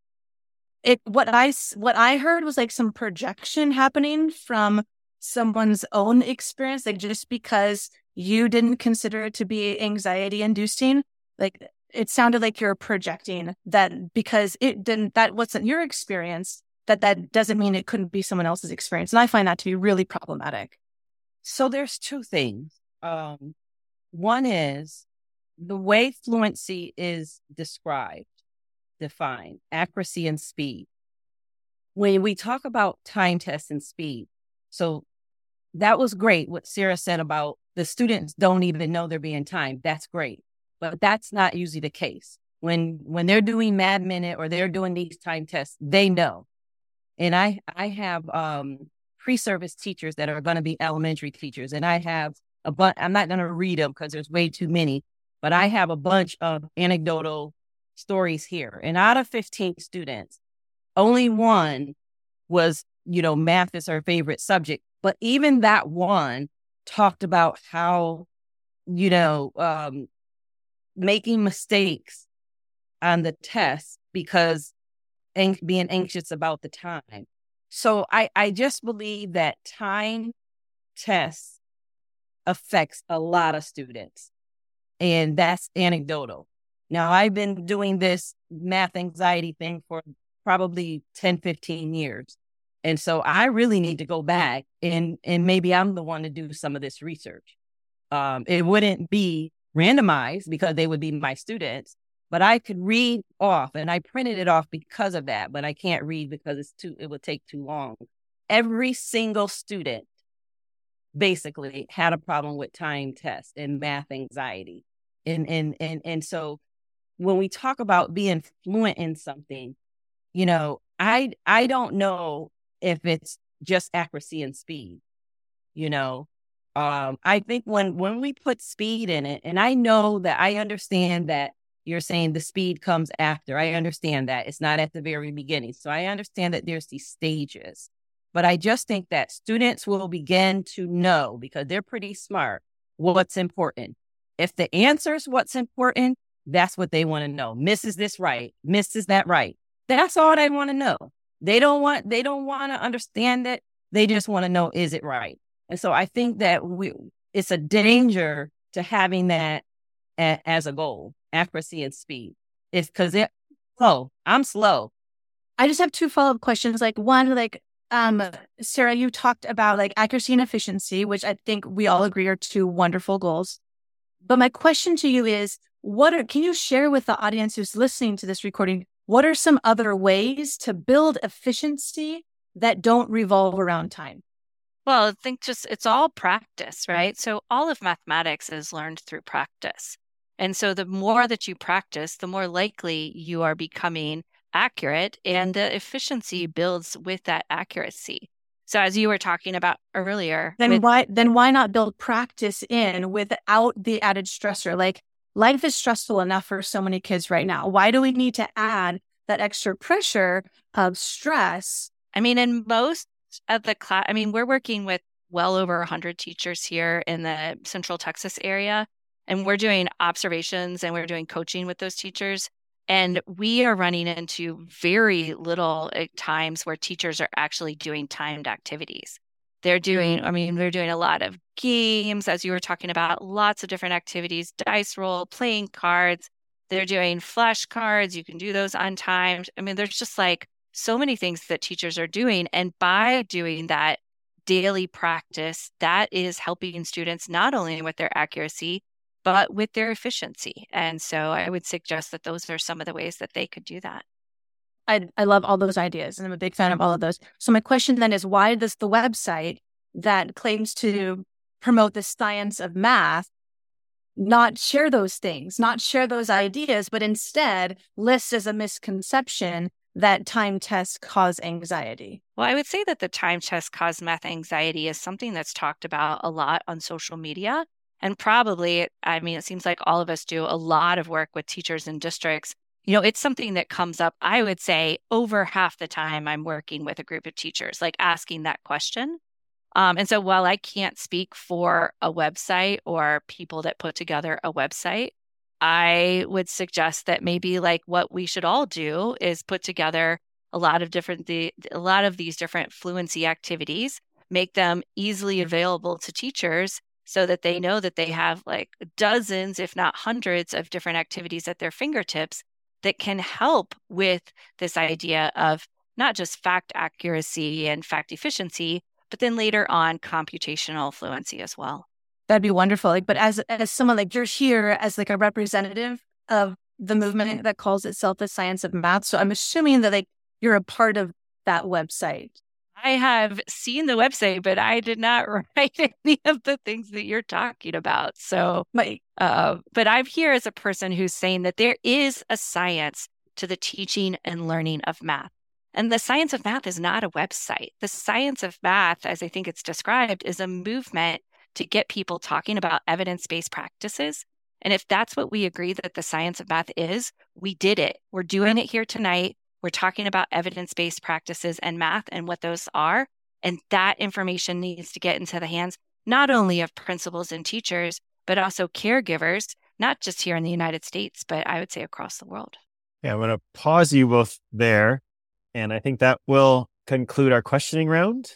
it what I what I heard was like some projection happening from someone's own experience, like just because you didn't consider it to be anxiety inducing, like it sounded like you're projecting that because it didn't, that wasn't your experience, that that doesn't mean it couldn't be someone else's experience. And I find that to be really problematic. So there's two things. Um, one is the way fluency is described, defined, accuracy and speed. When we talk about time tests and speed, so that was great what Sarah said about the students don't even know they're being timed. That's great. But that's not usually the case. When when they're doing Mad Minute or they're doing these time tests, they know. And I, I have um, pre-service teachers that are going to be elementary teachers. And I have a bunch, I'm not going to read them because there's way too many, but I have a bunch of anecdotal stories here. And out of fifteen students, only one was, you know, math is her favorite subject. But even that one talked about how, you know, um, making mistakes on the test because an- being anxious about the time. So I, I just believe that time tests affects a lot of students. And that's anecdotal. Now, I've been doing this math anxiety thing for probably ten, fifteen years. And so I really need to go back and, and maybe I'm the one to do some of this research. Um, it wouldn't be randomized because they would be my students, but I could read off, and I printed it off because of that, but I can't read because it's too, it would take too long. Every single student basically had a problem with time tests and math anxiety. And, and, and, and so when we talk about being fluent in something, you know, I, I don't know if it's just accuracy and speed, you know. Um, I think when, when we put speed in it, and I know that I understand that you're saying the speed comes after. I understand that it's not at the very beginning. So I understand that there's these stages, but I just think that students will begin to know, because they're pretty smart, what's important. If the answer is what's important, that's what they want to know. Miss, is this right? Miss, is that right? That's all they want to know. They don't want, they don't want to understand it. They just want to know, is it right? And so I think that we, it's a danger to having that a, as a goal, accuracy and speed. It's because it, oh, I'm slow. I just have two follow-up questions. Like one, like, um, Sarah, you talked about like accuracy and efficiency, which I think we all agree are two wonderful goals. But my question to you is, what are, can you share with the audience who's listening to this recording, what are some other ways to build efficiency that don't revolve around time? Well, I think just it's all practice, right? So all of mathematics is learned through practice. And so the more that you practice, the more likely you are becoming accurate, and the efficiency builds with that accuracy. So as you were talking about earlier, then with, why then why not build practice in without the added stressor? Like life is stressful enough for so many kids right now. Why do we need to add that extra pressure of stress? I mean, in most of the class, I mean, we're working with well over one hundred teachers here in the Central Texas area, and we're doing observations and we're doing coaching with those teachers. And we are running into very little times where teachers are actually doing timed activities. They're doing, I mean, they're doing a lot of games, as you were talking about, lots of different activities, dice roll, playing cards. They're doing flashcards. You can do those untimed. I mean, there's just like so many things that teachers are doing. And by doing that daily practice, that is helping students not only with their accuracy, but with their efficiency. And so I would suggest that those are some of the ways that they could do that. I I love all those ideas, and I'm a big fan of all of those. So my question then is, why does the website that claims to promote the science of math not share those things, not share those ideas, but instead list as a misconception that time tests cause anxiety? Well, I would say that the time tests cause math anxiety is something that's talked about a lot on social media. And probably, I mean, it seems like all of us do a lot of work with teachers in districts. You know, it's something that comes up, I would say, over half the time I'm working with a group of teachers, like asking that question. Um, and so while I can't speak for a website or people that put together a website, I would suggest that maybe like what we should all do is put together a lot of different, the, a lot of these different fluency activities, make them easily available to teachers, so that they know that they have like dozens, if not hundreds, of different activities at their fingertips that can help with this idea of not just fact accuracy and fact efficiency, but then later on computational fluency as well. That'd be wonderful. Like, but as as someone, like, you're here as like a representative of the movement that calls itself the science of math. So I'm assuming that like you're a part of that website. I have seen the website, but I did not write any of the things that you're talking about. So, My, uh, but I'm here as a person who's saying that there is a science to the teaching and learning of math. And the science of math is not a website. The science of math, as I think it's described, is a movement to get people talking about evidence-based practices. And if that's what we agree that the science of math is, we did it. We're doing it here tonight. We're talking about evidence-based practices and math and what those are. And that information needs to get into the hands not only of principals and teachers, but also caregivers, not just here in the United States, but I would say across the world. Yeah, I'm going to pause you both there. And I think that will conclude our questioning round.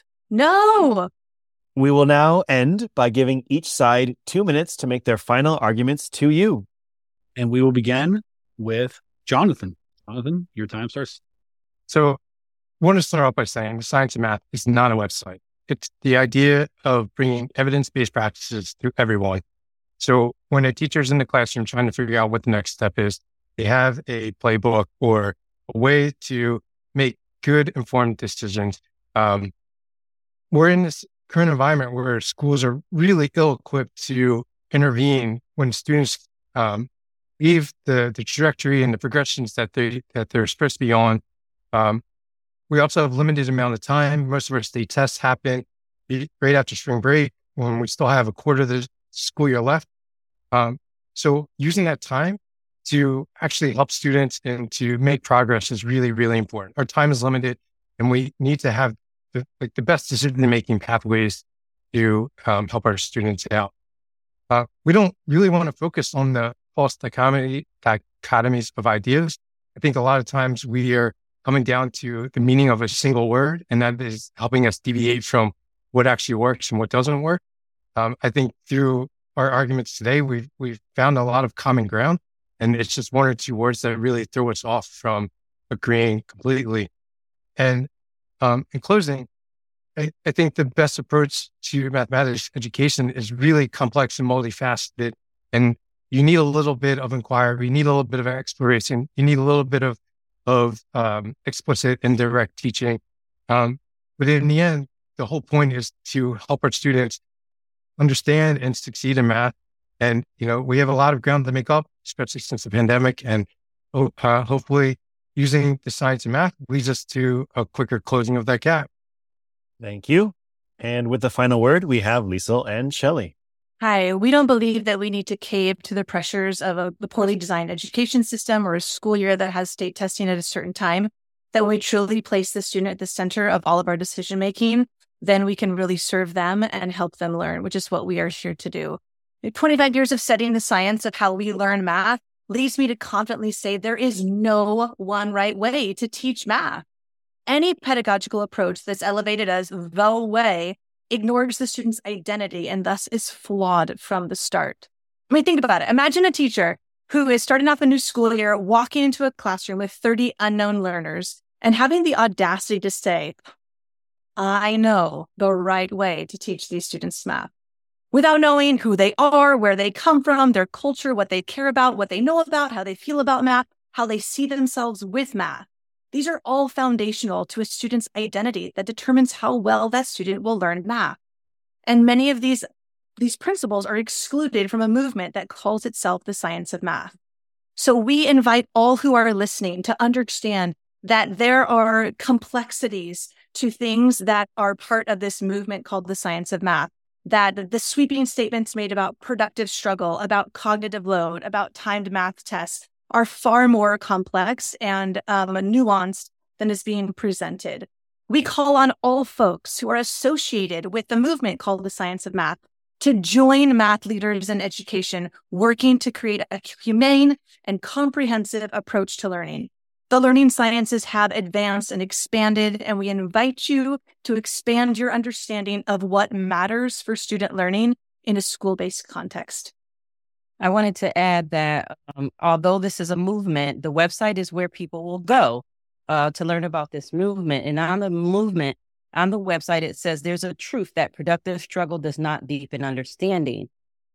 No. We will now end by giving each side two minutes to make their final arguments to you. And we will begin with Jonathan. Jonathan, your time starts. So I want to start off by saying Science and Math is not a website. It's the idea of bringing evidence-based practices to everyone. So when a teacher's in the classroom trying to figure out what the next step is, they have a playbook or a way to make good informed decisions. Um, we're in this current environment where schools are really ill-equipped to intervene when students um, leave the, the trajectory and the progressions that they that they're supposed to be on. Um, we also have limited amount of time. Most of our state tests happen right after spring break when we still have a quarter of the school year left. Um, so using that time to actually help students and to make progress is really, really important. Our time is limited, and we need to have the, like the best decision-making pathways to um, help our students out. Uh, we don't really want to focus on the false dichotomy, dichotomies of ideas. I think a lot of times we are coming down to the meaning of a single word, and that is helping us deviate from what actually works and what doesn't work. Um, I think through our arguments today, we've, we've found a lot of common ground, and it's just one or two words that really throw us off from agreeing completely. And um, in closing, I, I think the best approach to mathematics education is really complex and multifaceted. And you need a little bit of inquiry, you need a little bit of exploration, you need a little bit of, of um, explicit and direct teaching. Um, but in the end, the whole point is to help our students understand and succeed in math. And, you know, we have a lot of ground to make up, especially since the pandemic. And uh, hopefully using the science and math leads us to a quicker closing of that gap. Thank you. And with the final word, we have Liesl and Shelley. Hi, we don't believe that we need to cave to the pressures of a the poorly designed education system or a school year that has state testing at a certain time. That when we truly place the student at the center of all of our decision making, then we can really serve them and help them learn, which is what we are here to do. twenty-five years of studying the science of how we learn math leads me to confidently say there is no one right way to teach math. Any pedagogical approach that's elevated as the way ignores the student's identity and thus is flawed from the start. I mean, think about it. Imagine a teacher who is starting off a new school year, walking into a classroom with thirty unknown learners and having the audacity to say, I know the right way to teach these students math, without knowing who they are, where they come from, their culture, what they care about, what they know about, how they feel about math, how they see themselves with math. These are all foundational to a student's identity that determines how well that student will learn math. And many of these, these principles are excluded from a movement that calls itself the science of math. So we invite all who are listening to understand that there are complexities to things that are part of this movement called the science of math. That the sweeping statements made about productive struggle, about cognitive load, about timed math tests are far more complex and um, nuanced than is being presented. We call on all folks who are associated with the movement called the science of math to join math leaders in education, working to create a humane and comprehensive approach to learning. The learning sciences have advanced and expanded, and we invite you to expand your understanding of what matters for student learning in a school-based context. I wanted to add that um, although this is a movement, the website is where people will go uh, to learn about this movement. And on the movement, on the website, it says there's a truth that productive struggle does not deepen understanding.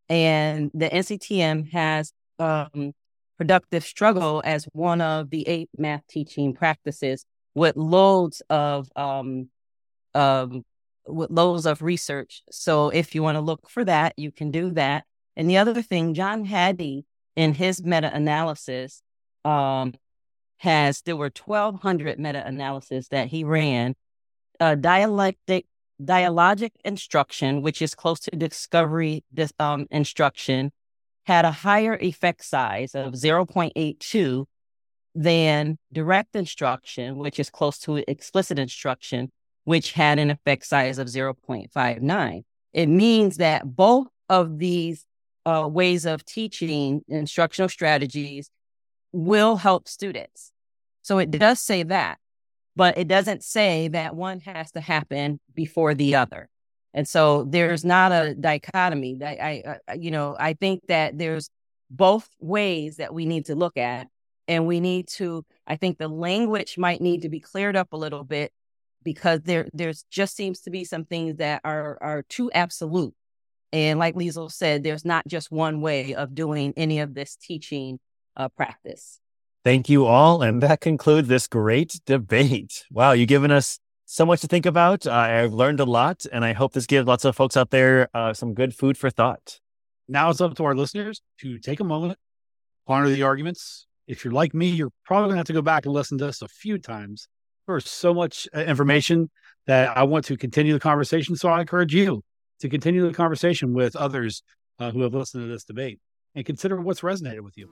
And the N C T M has um, productive struggle as one of the eight math teaching practices with loads of um, um, with loads of research. So if you want to look for that, you can do that. And the other thing, John Hattie, in his meta-analysis, um, has, there were twelve hundred meta-analysis that he ran. Uh, dialectic, dialogic instruction, which is close to discovery this, um, instruction, had a higher effect size of zero point eight two than direct instruction, which is close to explicit instruction, which had an effect size of zero point five nine. It means that both of these uh, ways of teaching instructional strategies will help students. So it does say that, but it doesn't say that one has to happen before the other. And so there's not a dichotomy. I, I, I you know, I think that there's both ways that we need to look at, and we need to, I think the language might need to be cleared up a little bit, because there there's just seems to be some things that are are too absolute. And like Liesl said, there's not just one way of doing any of this teaching uh, practice. Thank you all. And that concludes this great debate. Wow, you've given us so much to think about. Uh, I've learned a lot, and I hope this gives lots of folks out there uh, some good food for thought. Now it's up to our listeners to take a moment, ponder the arguments. If you're like me, you're probably going to have to go back and listen to this a few times. There's so much information that I want to continue the conversation. So I encourage you to continue the conversation with others uh, who have listened to this debate, and consider what's resonated with you.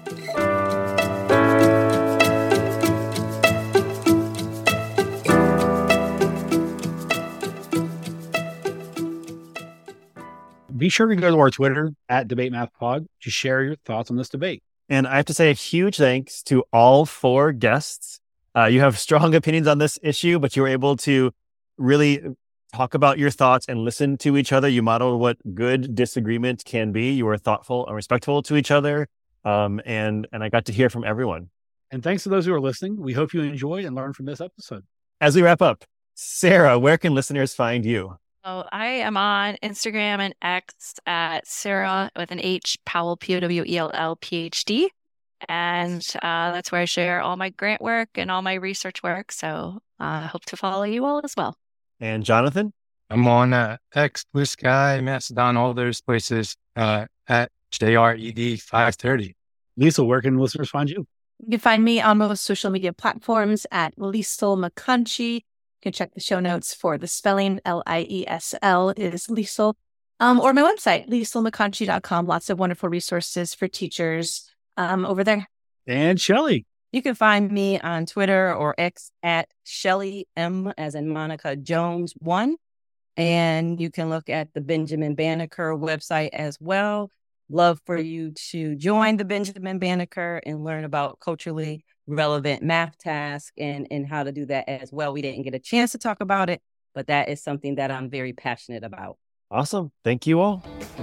Be sure to go to our Twitter at Debate Math Pod to share your thoughts on this debate. And I have to say a huge thanks to all four guests. Uh, you have strong opinions on this issue, but you were able to really talk about your thoughts and listen to each other. You modeled what good disagreement can be. You were thoughtful and respectful to each other. Um, and, and I got to hear from everyone. And thanks to those who are listening. We hope you enjoyed and learned from this episode. As we wrap up, Sarah, where can listeners find you? Oh, I am on Instagram and X at Sarah with an H, Powell, P O W E L L, P H D. And uh, that's where I share all my grant work and all my research work. So I uh, hope to follow you all as well. And Jonathan? I'm on uh, X, Blue Sky, Mastodon, all those places uh, at J R E D five thirty. Liesl, where can listeners find you? You can find me on most social media platforms at Liesl McConchy. You can check the show notes for the spelling. L I E S L is Liesl. Um, or my website, liesl mcconchy dot com. Lots of wonderful resources for teachers um, over there. And Shelly. You can find me on Twitter or X at Shelly M, as in Monica Jones one. And you can look at the Benjamin Banneker website as well. Love for you to join the Benjamin Banneker and learn about culturally relevant math tasks and, and how to do that as well. We didn't get a chance to talk about it, but that is something that I'm very passionate about. Awesome. Thank you all.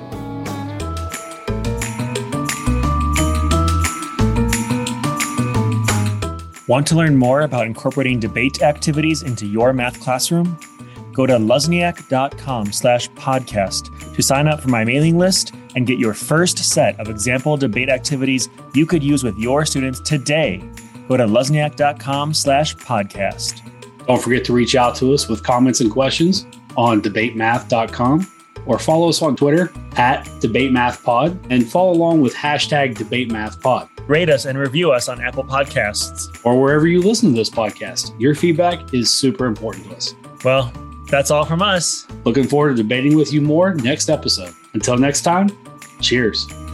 Want to learn more about incorporating debate activities into your math classroom? Go to luzniak.com slash podcast to sign up for my mailing list and get your first set of example debate activities you could use with your students today. Go to luzniak.com slash podcast. Don't forget to reach out to us with comments and questions on debate math dot com, or follow us on Twitter at DebateMathPod, and follow along with hashtag DebateMathPod. Rate us and review us on Apple Podcasts. Or wherever you listen to this podcast. Your feedback is super important to us. Well, that's all from us. Looking forward to debating with you more next episode. Until next time, cheers.